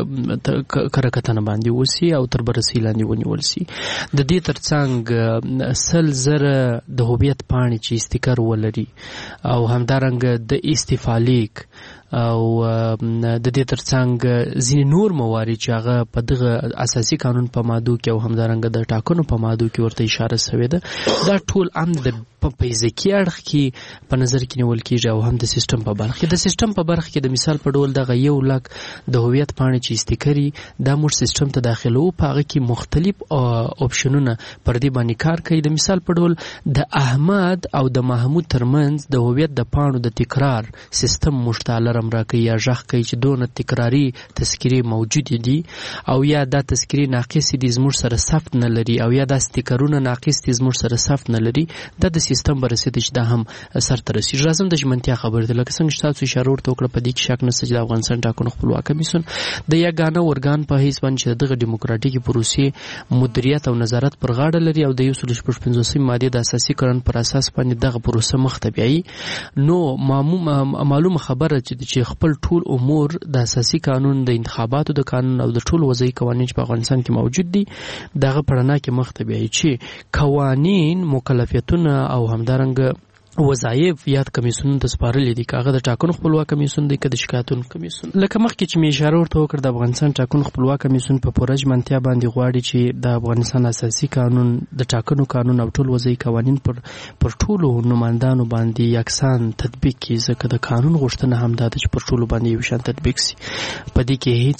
کرکتنه باندې وسی او تر بررسي لاندې ونیول سي. د دې ترڅنګ 100,000 د هویت پاڼې چې استیکر ولري او همدارنګه د استعفا لیک او د دې ترڅنګ ځینې نور موارد چې هغه په دغه اساسي قانون په مادو کې او همدارنګه د ټاکنو په مادو کې ورته اشاره شوې ده، دا ټول هم د فزیکي اړخ کې په نظر کې نیول کېږي او هم د سیستم په برخه کې. د سیستم په برخه کې د مثال په ډول دغه 1 لک د هویت پاڼې چې استیکري دا موږ سیستم ته داخلو، په هغه کې مختلف اپشنونه پر دې باندې کار کوي. د مثال په ډول د احمد او د محمود ترمنځ د هویت د پاڼو د تکرار سیستم مشتعل راکوي یا ژغ کوي چې دونه تکراری تذکرې موجود دي او یا دا تذکرې ناقص دي زموږ سره ثبت نه لري او یا دا استیکرونه ناقص دي زموږ سره ثبت نه لري. دا د سیستم بررسي چې دا هم سرته رسیږي. راځم د ژمنتیا خبرې ده، لکه څنګه چې تاسو اشاره ورته وکړه په دې کې شک نشته چې د افغانستان ټاکنو خپلواک کمیسیون د یګانه ورګان په حیث باندې چې دغه دیموکراتیکي پروسې مدیریت او نظارت پر غاړه لري او د 155 ماده د اساسي قانون پر اساس باندې دغه پروسه مخ ته بیایي. نو معلومه خبره چې خپل ټول امور د اساسي قانون د انتخاباتو د قانون او د ټول وضعي قوانین چې په افغانستان کې موجود دي دغه پړنا کې مخ ته بیایي چې قوانین مکلفیتونه او همدارنګه وظایف یاد کمیسیون ته سپارلې دي، کاغه د ټاکنو خپلواک کمیسیون دی که د شکایتونو کمیسیون. لکه مخکې چې مې اشاره ورته وکړه د افغانستان ټاکنو خپلواک کمیسیون په پوره ژمنتیا باندې غواړي چې د افغانستان اساسي قانون د ټاکنو قانون او ټول وضعي قوانین پر ټولو نمایندانو باندې یکسان تطبیق کړي، ځکه د قانون غوښتنه هم دا ده چې پر ټولو باندې یو شان تطبیق سي. په دې کې هیڅ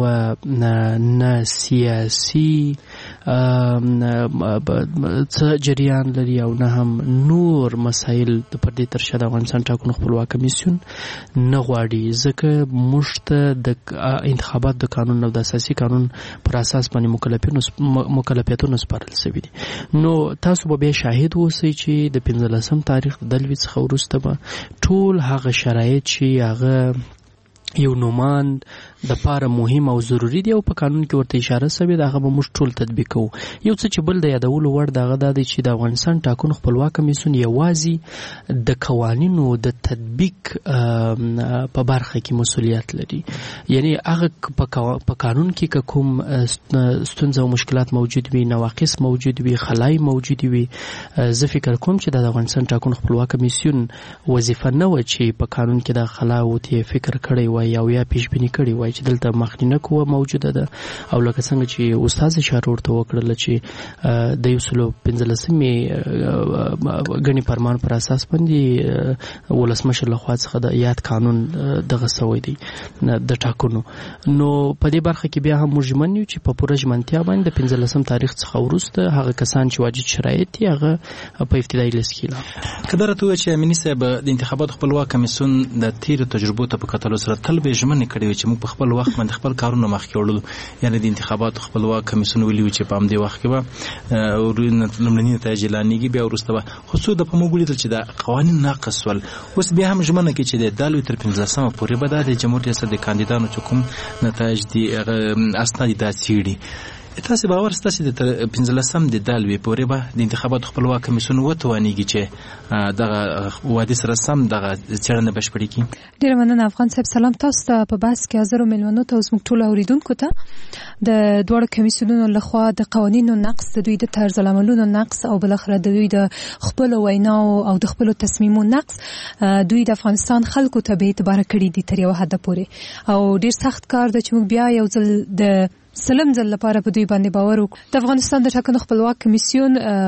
نه سیاسي څه جریان لري او نه هم نور مسایل د پردې ترشا د افغانستان ټاکنو خپلواک کمیسیون نه غواړي، ځکه موږ ته د انتخابات د قانون او د اساسي قانون پر اساس باندې مکلفیتونه سپارل شوي دي. نو تاسو به بیا شاهد اوسئ چې د 15 تاریخ د دلوي څخه وروسته به ټول هغه شرایط چې هغه یو نومان د پاره مهم او ضروری دی او په قانون کې ورته اشاره شوې ده هغه به موږ ټول تطبیق کوو. یو څه چې بل د یادولو وړ دغه دا دی چې د افغانستان ټاکنو خپلواک کمیسیون یوازې د قوانینو د تطبیق په برخه کې مسؤلیت لري، یعنی هغه په قانون کې کوم ستونزه او مشکلات موجود وي، نواقص موجود وي، خلای موجود وي، زه فکر کوم چې د افغانستان ټاکنو خپلواک کمیسیون وظیفه نه و چې په قانون کې د خلا او ته فکر کړی وای او یا پیش بینی کړی وای چې دلته مخنیه قوه موجوده ده. او لکه څنګه چې استاد اشاره ورته وکړل چې د 115 غني فرمان پر اساس باندې ولسمشر لخوا څخه د یاد قانون دغه سوی دی د ټاکنو. نو په دې برخه کې بیا هم مجمن یو چې په پوره ژمنتیا باندې د 15 تاریخ څخه وروسته هغه کسان چې واجب شرایط دي هغه په ابتدایي لیست کې کدارته و چې امینی صاحب د انتخابات خپلواک کمیسیون د تیر تجربو ته په کتلو سره تل به ژمنه کړې چې موږ په خپل وخت باندې خپل کارونه مخکې وړو، یعنی د انتخابات خپلواک کمیسیون ویلي چې په همدې وخت کې به لومړني نتایج اعلانېږي، بیا وروسته به خصوصا د په موږ لیدل چې د قوانین ناقص ول. اوس بیا هم ژمنه کوي چې د دالوي تر 15 پورې به د جمهوریت ریاست د کاندیدانو چې کوم نتایج دي اسناد دا څېړي. تاسو باور ستاسو د 15 د دالوي پورې به د انتخابات خپلواک کمیسیون وتوانیږي چې دغه وادي سره سم دغه څېړنه بشپړي کړي. ډیر مننه افغان صاحب. سلام تاسو ته په بحث کې حاضر ملمنو ته اوس موږ ټول اوریدونکو ته د دوه کمیسیونونو لخوا د قوانینو نقص، د دوی د طرز العملونو نقص او بل اخر د دوی د خپل ویناو او د خپل تصمیمونو نقص دوی د افغانستان خلکو ته به اعتبار کړی دي تر یو حد پورې او ډیر سخت کار د چې موږ بیا یو ځل د سلام ځل لپاره په دوی باندې باور وکړو. د افغانستان د ټاکنو خپلواک کمیسیون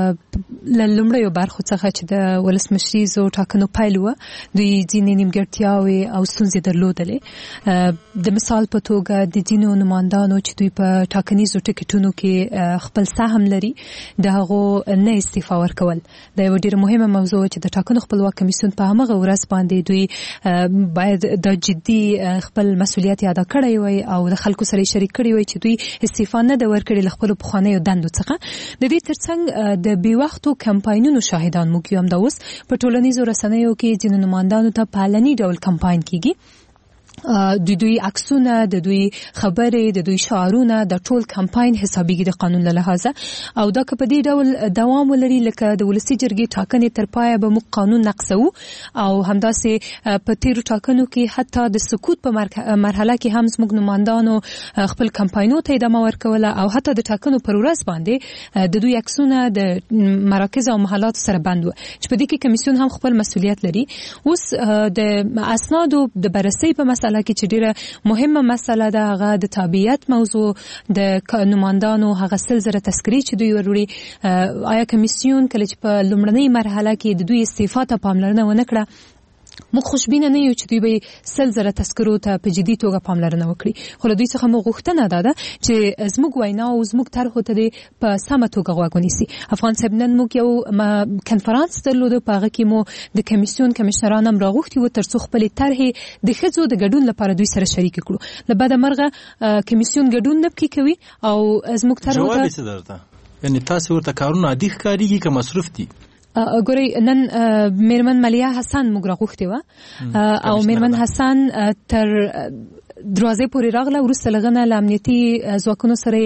لومړیو برخو څخه چې د ولسمشریزو ټاکنو پیل و دوی ځینې نیمګړتیاوې او ستونزې درلودلې. د مثال په توګه د ځینو نمائندانو چې دوی په ټاکنیزو ټکټونو کې خپل سهم لري د هغو نه استعفا ورکول دا یو ډېره مهمه موضوع چې د ټاکنو خپلواک کمیسیون په همغه ورځ باندې دوی باید د جدي خپل مسؤلیت ادا کړی وي او د خلکو سره شریک کړی وي چې دوی استعفا نه د ورکړي له خپل پخوانیو دندو څخه د دې ترڅنګ د بیوختو کمپاینونو شاهدان موږ یو هم دا اوس په ټولنیزو رسنیو کې ځینو نمائندانو ته په علني ډول کمپاین کیږي د دوی عکسونه د دوی خبرې د دوی شعارونه د ټول کمپاین حسابيږي د قانون له لحاظه او دا که په دې ډول دوام ولري لکه د ولسي جرګې ټاکنې تر پایه به موږ قانون نقضو او همداسې په تیرو ټاکنو کې حتی د سقوط په مرحله کې هم زموږ نمائندانو خپل کمپاینونو ته ادامه ورکوله او حتی د ټاکنو پر ورځ باندې د دوی عکسونه د مراکز او محلات سره بند و چې په دې کې کمیسیون هم خپل مسؤلیت لري. اوس د اسنادو د بررسي په مسله کې چې ډیره مهمه مسله ده هغه د تابعیت موضوع د نمائندانو هغه 100,000 تذکرې چې دوی ورولي آیا کمیسیون کله چې په لومړنۍ مرحله کې د دوی استعفا ته پاملرنه ونه کړه موږ خوشبینه نه یو چې دوی به 100,000 تذکرو ته په جدي توګه پاملرنه وکړي خو له دوی څخه موږ غوښتنه ده چې زموږ وینا او زموږ طرحو ته په سمه توګه غوږ ونیسي. افغان صاحب نن موږ یو کنفرانس درلود په هغه کې مو د کمیسیون کمشنران هم راغوښتي وو ترڅو خپل طرحې د ښځو د ګډون لپاره دوی سره شریک کړو. له بده مرغه کمیسیون ګډون نه کوي او زموږ طرحو ته جواب یې درته یعنی تاسو ورته کارونه عادي ښکارېږي که مصرف دي ګورئ نن میرمن ملیا حسن موږ راغوښتې وه او میرمن حسن تر دروازې پورې راغله وروسته له هغه نه له امنیتي ځواکونو سره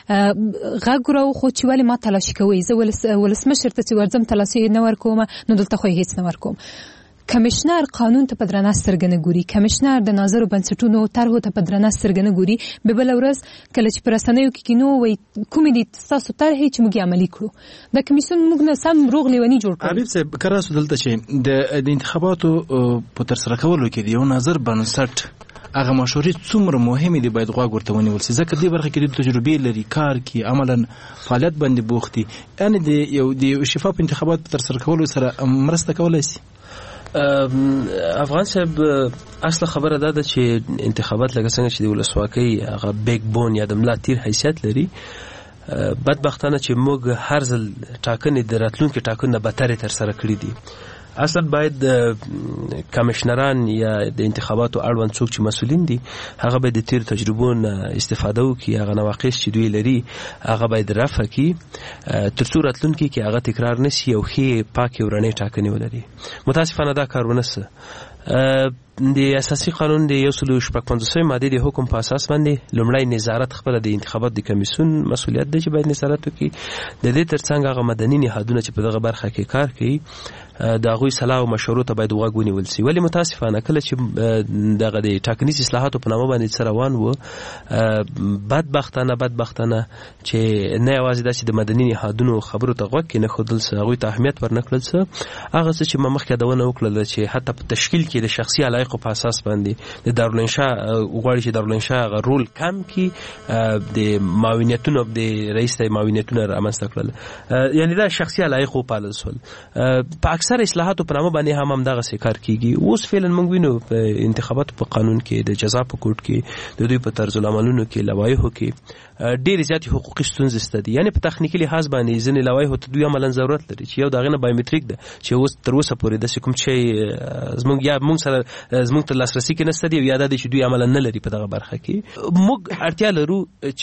غږ راوخوت چې ولې ما تلاشي کوئ زه ولسمشر ته چې ورځم تلاشي نه ورکوم نو دلته خو هیڅ نه ورکوم. کمشنر قانون ته په درنه سترګه نه ګوري کمشنر د ناظرو بنسټونو طرحو ته په درنه سترګه نه ګوري به بل ورځ کله چې پر رسنیو کې کینو وای کومې دي تاسو طرحې چې موږ عملي کړو د کمیسیون موږ نه سم روغ لیونی جوړ کړو. حبیب صاحب کراسو دلته چې د انتخاباتو په ترسره کولو کې د یو نظر بنسټ هغه مشورې څومره مهمه دي باید غوږ ورته ونیول شي ځکه دې برخه کې د تجربې لري کار کې عملاً فعالیت باندې بوختي یعنی د یو شفاف انتخابات په ترسره کولو سره مرسته کولای شي. افغان صاحب اصل خبره ده چې انتخابات لکه څنګه چې د ولسواکۍ هغه بیک بون یا د ملا تیر حیثیت لري بدبختانه چې موږ هر ځل ټاکنې د راتلونکي ټاکنو بدترې ترسره کړې دي. اصلا باید کمشنران یا د انتخاباتو اړوند څوک چې مسؤلین دي هغه باید د تیر تجربو نه استفاده وکړي هغه نواقص چې دوی لري هغه باید رفع کړي تر څو راتلونکي کې هغه تکرار نشي او ښې پاکې ورنۍ ټاکنې ولري. متاسفانه دا کار ونه سه د اساسي قانون د 155 ماده د حکم په اساس باندې لومړی نظارت خپل د انتخابات د کمیسیون مسؤلیت دی چې باید نظارت وکړي د دې ترڅنګ هغه مدني نهادونه چې په دغه برخه کې کار کوي د هغوی صلاح او مشورو ته باید غوږ ونیول شي. ولې متاسفانه کله چې دغه د ټاکنیز اصلاحاتو په نامه باندې څه روان و بدبختانه چې نه یوازې داسې د مدني نهادونو خبرو ته غوږ کې نه ښودل څه هغوی ته اهمیت ورنکړل څه هغه څه چې ما مخکې یادونه وکړله چې حتی په تشکیل کې د شخصي علایقو په اساس باندې د دارالانشا غواړي چې دارالانشا هغه رول کم کړي د معاونیتونو د رئیس ته معاونیتونه رامنځته کړل یعنی دا شخصي علایق وپالل شول. په اکثر اصلاحاتو په نامه باندې هم دغه کار کیږي. اوس فعلا موږ وینو په انتخاباتو په قانون کې د جزا په کوډ کې د دوی په طرز العملونو کې لوایحو کې ډېرې زیاتې حقوقي ستونزې شته دي. یعنی په تخنیکي لحاظ باندې ځینې لوایحو ته دوی عملاً ضرورت لري چې یو د هغې نه بایومټریک ده چې اوس تر اوسه پورې داسې کوم شی زموږ ته لاسرسي کې نشته دی یا دا دی چې دوی عملاً نه لري په دغه برخه کې. موږ اړتیا لرو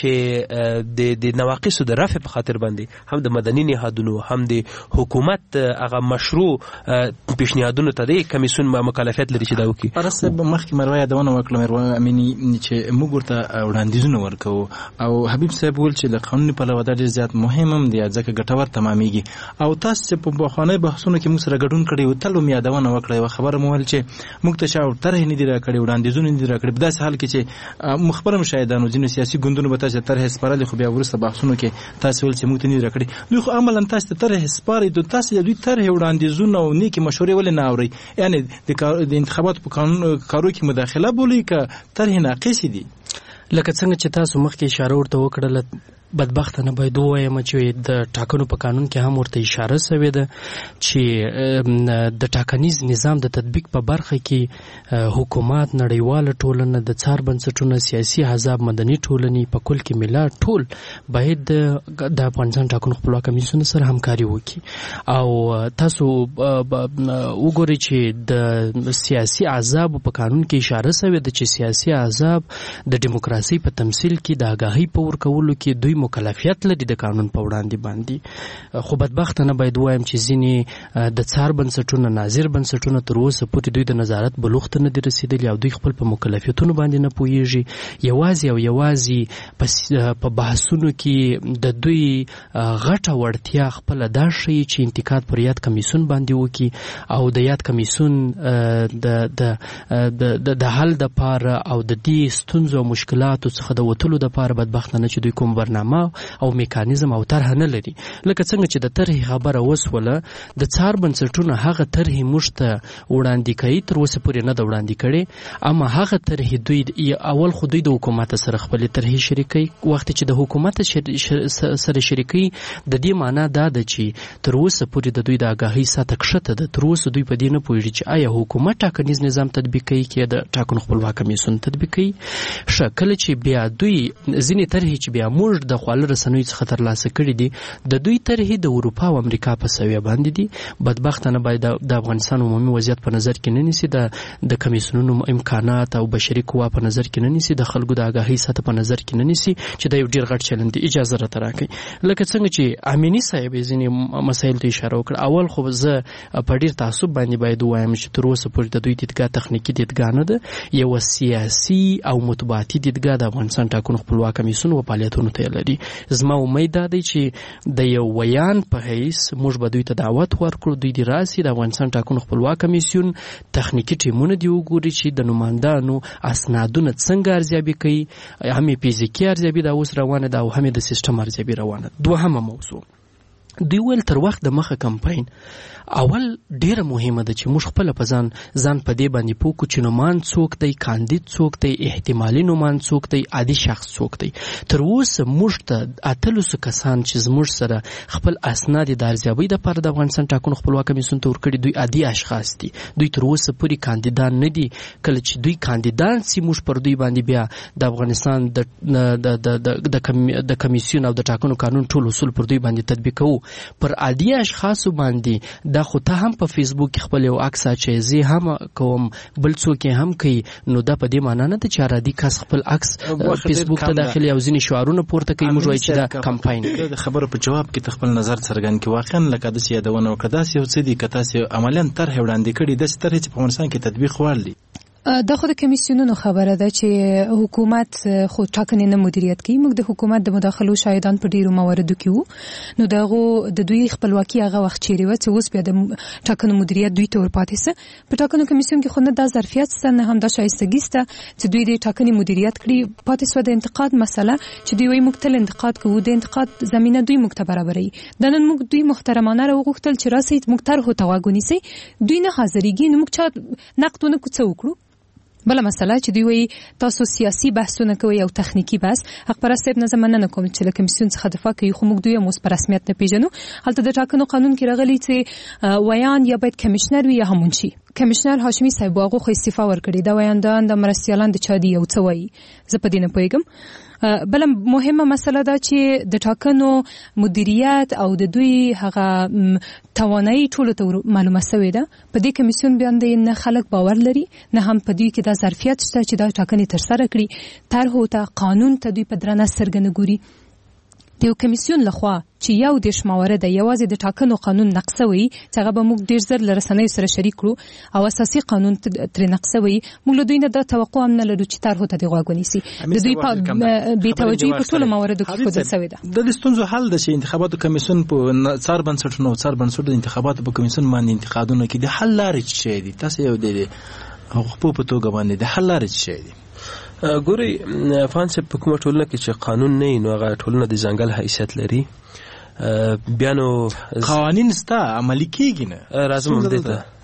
چې د نواقصو د رفع په خاطر باندې هم د مدني نهادونو هم د حکومت هغه مشروع پیشنهادونو ته د کمیسیون مکلفیت لري چې دا وکړي. پرسته مخکې مروه یادونه وکړه مروه امینی چې موږ ورته وړاندیزونه ورکوو او حبیب صاحب ویل چې د قانوني پلوه دا ډېر زیات مهم هم دی ځکه ګټور تمامېږي او تاسو چې په پخوانیو بحثونو کې موږ سره ګډون کړی وو تل مې یادونه وکړه یوه خبره مو ویل چې موږ ته چا طرحې نه دي راکړې وړاندیزونه نه دي راکړې په داسې حال کې چې مخبره مشاهدانو ځینو سیاسي ګوندونو به تاسو ته طرحې سپارلې خو بیا وروسته بحثونو کې تاسو ویل چې موږ ته نه دي راکړې دوی خو عملاً تاسو ته طرحې سپاري تاسو د دوی طرحې وړاندیزونه او نیکې مشورې ولې نه اورئ یعنی د انتخاباتو په کارو کې مداخله بولئ که طرحې ناقصې دي. لکه څنګه چې تاسو مخکې اشاره ورته وکړله بدبختانه باید ووایم چې د ټاکنو په قانون کې هم ورته اشاره شوې ده چې د ټاکنیز نظام د تطبیق په برخه کې حکومت، نړیواله ټولنه، د څار بنسټونه، سیاسي احزاب، مدني ټولنې، په کل کې ملت ټول باید د افغانستان ټاکنو خپلواک کمیسیون سره همکاري وکړي. او تاسو وګورئ چې د سیاسي احزاب په قانون کې اشاره شوې ده چې سیاسي احزاب د دیموکراسي په تمثیل کې د آګاهۍ په ورکولو کې دوی مکلفیت لري د قانون په وړاندې باندې. خو بدبختانه باید وایم چې ځینې د څار بنسټونه، ناظر بنسټونه تر اوسه پورې دوی د نظارت بلوغ ته نه دي رسېدلي او دوی خپل په مکلفیتونو باندې نه پوهېږي. یوازې په بحثونو کې د دوی غټه وړتیا خپله دا ښیي چې انتقاد پر یاد کمیسیون باندې وکړي او د یاد کمیسیون د حل دپاره او د دې ستونزو او مشکلاتو څخه د وتلو دپاره بدبختانه چې دوی کوم برنامه او میکانیزم او طرحه نه لري. لکه څنګه چې د طرحې خبره وسوله، د څار بنسټونه هغه طرحې موږ ته وړاندې کوي، تر اوسه پورې نه ده وړاندې کړې، اما هغه طرحې دوی اول خو دوی د حکومت سره خپلې طرحې شریکوي. وخت چې د حکومت سره شریکوي د دې معنا دا ده چې تر اوسه پورې د دوی د آګاهۍ سطحه کښته ده. تر اوسه دوی په دې نه پوهېږي چې آیا حکومت ټاکنیز نظام تطبیق کوي که د ټاکنو خپلواک کمیسیون تطبیق کوي. ښه، کله چې بیا دوی ځینې طرحې چې بیا موږ د خواله رسنیو څخه ترلاسه کړي دي، د دوی طرحې د اروپا او امریکا په سویه باندې دي. بدبختانه باید د افغانستان عمومي وضعیت په نظر کې نه نیسي، د کمیسیونونو امکانات او بشري قوا په نظر کې نه نیسي، د خلکو د آګاهۍ سطحه په نظر کې نه نیسي چې دا یو ډېر غټ چلن دی. اجازه راته راکړئ لکه څنګه چې امینی صاحب ځینې مسایلو ته اشاره وکړه. اول خو زه په ډېر تعصب باندې باید ووایم چې تر اوسه پورې د دوی دیدګاه تخنیکي دیدګاه نه ده، یوه سیاسي او مطبوعاتي دیدګاه د افغانستان ټاکنو خپلواک کمیسیون و فعالیتونو ته لري. زما امید دا دی چې د یو ویان په حیث موږ به دوی ته دعوت ورکړو، دوی دې راسي، د افغانستان ټاکنو خپلواک کمیسیون تخنیکي ټیمونه دې وګوري چې د نمایندانو اسنادونه څنګه ارزیابي کوي، هم یې فزیکي ارزیابي دا اوس روانه ده او هم یې د سیستم ارزیابي روانه ده. دوهمه موضوع، دوی ویل تر وخت د مخه کمپاین اول ډیره مهمه ده چې موږ خپل په ځان په دې باندې پوه کړو چې نومان څوک دی، کاندید څوک دی، احتمالي نومان څوک دی، عادي شخص څوک دی. تر اوسه موږ ته 800 کسان چې زموږ سره خپل اسناد د ارزیابۍ دپاره د افغانستان ټاکنو خپلواک کمیسیون ته ورکړي، دوی عادي اشخاص دي، دوی تر اوسه پورې کاندیدان نه دي. کله چې دوی کاندیدان سي موږ پر دوی باندې بیا د افغانستان د کمیسیون او د ټاکنو قانون ټول اصول پر دوی باندې تطبیق کوو. پر عادي اشخاصو باندې دا خو ته هم په فیسبوک کې خپل یو عکس اچوي، زه هم کوم، بل څوک یې هم کوي، نو دا په دې معنا نه ده چې عادي کس خپل عکس فیسبوک ته داخلي او ځینې شعارونه پورته کوي. موږ وایو چې دا کمپاین د خبرو په جواب کې ته خپل نظر څرګند کړي. واقعا لکه داسې یادونه وکړه، داسې یو څه دي که تاسې عملیاً طرحې وړاندې کړي، داسې طرحې چې په افغانستان کې تطبیق وړ دي. دا خو د کمیسیونونو خبره ده چې حکومت خو ټاکنې نه مدیریت کوي. موږ د حکومت د مداخلو شاهدان په ډیرو مواردو کې وو، نو دغه د دوی خپلواکي هغه وخت چیرې و چې اوس بیا د ټاکنو مدیریت دوی ته ورپاتې سه. په ټاکنو کمیسیون کې خو نه دا ظرفیت سته، نه هم دا شایستګي سته چې دوی د ټاکنې مدیریت کړي. پاتې سوه د انتقاد مسله چې دوی وایي موږ تل انتقاد کوو، د انتقاد زمینه دوی موږ ته برابروي. دا نن موږ دوی محترمانه راوغوښتل چې راسئ موږ طرحو ته غوږ ونیسئ، دوی نه حاضرېږي، نو موږ چا نقد ونه کړو، څه وکړو؟ بله مسله چې دوی وایي تاسو سیاسي بحثونه کوئ او تخنیکي بحث. حقپرست صاحب نه زه مننه کوم چې له کمیسیون څخه دفاع کوي، خو موږ دوی هم اوس په رسمیت نه پیژنو. هلته د ټاکنو قانون کې راغلی چې ویان یا باید کمیشنر وي یا هم منشي. کمیشنر هاشمي صاحب هغه خو استعفا ورکړې، دا ویاندان د مرستیالان د چا دي او څه وایي، زه په دې نه پوهېږم. بله مهمه مسله ده چې د ټاکنو مدیریت او د دوی هغه توانایي ټولو ته معلومه سوې ده. په دې کمیسیون باندې نه خلک باور لري، نه هم په دوی کې دا ظرفیت شته چې دا ټاکنې ترسره کړي. طرحو ته، قانون ته دوی په درنه سترګه نه ګوري. د یو کمیسیون لخوا چې یو دېرش مورده یوازې د ټاکنو قانون نقصوي، چې هغه به موږ ډېر زر له رسنیو سره شریک کړو، او اساسي قانون ترې نقصوي، موږ له دوی نه دا توقع هم نه لرو چې طرحو ته دې غوږ ونیسي. د دوی په بې توجهي په ټولو موردو کې ښودل سوې ده. د دې ستونزو حل ده چې انتخاباتو کمیسیون په څار بنسټونو او څار بنسټونو د انتخاباتو په کمیسیون باندې انتقادونه کوي. د حل لارې څه دي؟ تاسو یو د حقوقو په توګه باندې د حل لارې څه دي؟ ګوري افغان صاحب په کومه ټولنه کې چې قانون نه وي، نو هغه ټولنه د ځانګړ حیثیت لري. بیا نو قوانین ستا عملي کیږي نه، راځم دې ته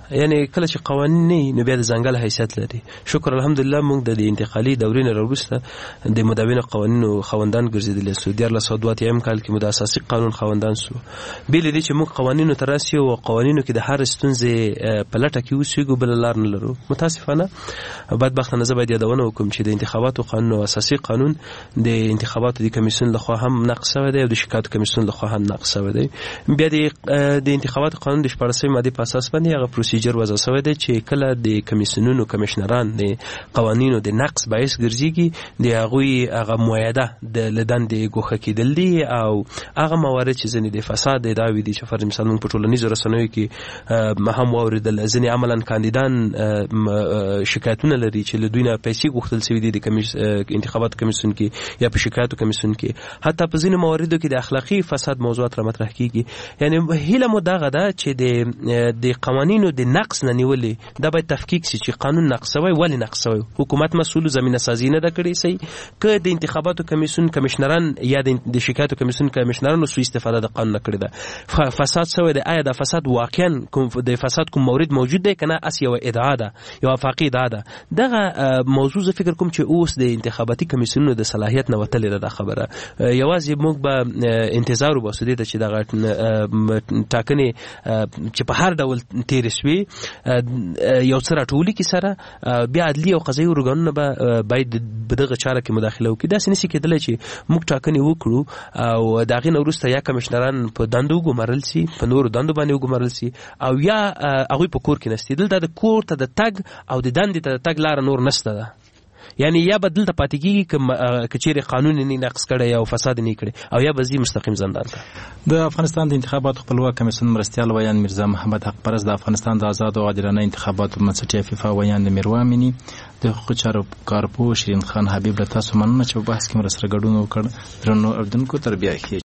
یعنی کله چې قوانین نه نو بیا د ځنګل حیثیت لري. شکر الحمدلله موږ د انتقالي دورې نه وروسته د مدونو قوانینو خوندان ګرځیدل سو. 1402 کال کې مو د اساسي قانون خوندان سو. بیل دي چې موږ قوانینو تراسي او قوانینو کې د هر ستونزې په لټه کې اوسېږو بل لار نه لرو. متاسفانه بدبختانه زه باید یادونه وکم چې د انتخاباتو قانون او اساسي قانون د انتخاباتو د کمیسیون لخوا هم نقض شوی دی او د شکایت کمیسیون لخوا هم نقض شوی دی. بیا د انتخاباتو قانون د 14 ماده په اساس باندې هغه پروسیجر وضع شوی دی چې کله د کمیسیونونو کمشنران د قوانینو د نقض باعث ګرځيږي د هغه هغه معاهده د لدن د ګوښه کېدل دي او هغه موارد چې ځنې د فساد د داوی دي چې فرض مثال موږ په ټولنیزو رسنیو کې هم واوریدل ځنې عملاً کاندیدان شکایتونه لري چې له دوی نه پیسې غوښتل شوي دي د انتخاباتو کمیسیون کې یا په شکایتو کمیسیون کې. حتی په ځینو مواردو کې د اخلاقی فساد موضوعات را مطرح کیږي. یعنی هیله مو دغه ده چې د قوانینو د نقض نه نیولې دا باید تفکیک شي چې قانون نقض شوی ولې نقض شوی. حکومت مسؤل زمينه سازي نه کړی سي که د انتخاباتو کمیسیون کمشنران یا د شکایتو کمیسیون کمشنرانو سوء استفاده د قانون نه کړی ده. فساد شوی د آیا د فساد واقعا د فساد کوم مورد موجود دی کنه اس یو ادعا ده یو افاقی ادعا ده. دغه موضوع زه فکر کوم چې اوس د انتخاباتي کمیسیونونو د صلاحیت نه وتلې ده خبره. یوازې موږ به انتظار وباسو د چې دغه ټاکنې چې په هر ډول تیر شوي یو څه راټولي کې سره بیا عدلي او قضایي ارګانونه به باید بدغه چاره کې مداخله وکړي. داسې نشي کېدلی چې موږ ټاکنې وکړو او د هغې نه وروسته یا کمشنران په دندو وګمارل سي په نورو دندو باندې وګمارل سي او یا هغوی په کور کې نستي. دلته د کور ته د تګ او د دندې ته د تګ لاره نور نشته ده. یعنی یا بدل ته پاتې کیږي که چیرې قانون نه نقض کړي او فساد نه کړي او یا بزی مستقیم زندان ته. د افغانستان د انتخاباتو خپلواک کمیسیون مرستیال ویان میرزا محمد حق پرست د افغانستان د آزاد او عادلانه انتخاباتو منسټي فیفا ویان د میروامینی د حقوقي چارو کارپو شیرین خان حبیب له تاسو مننه چې په بحث کې مرسته ګډون وکړ. درنو اردوونکو تربیه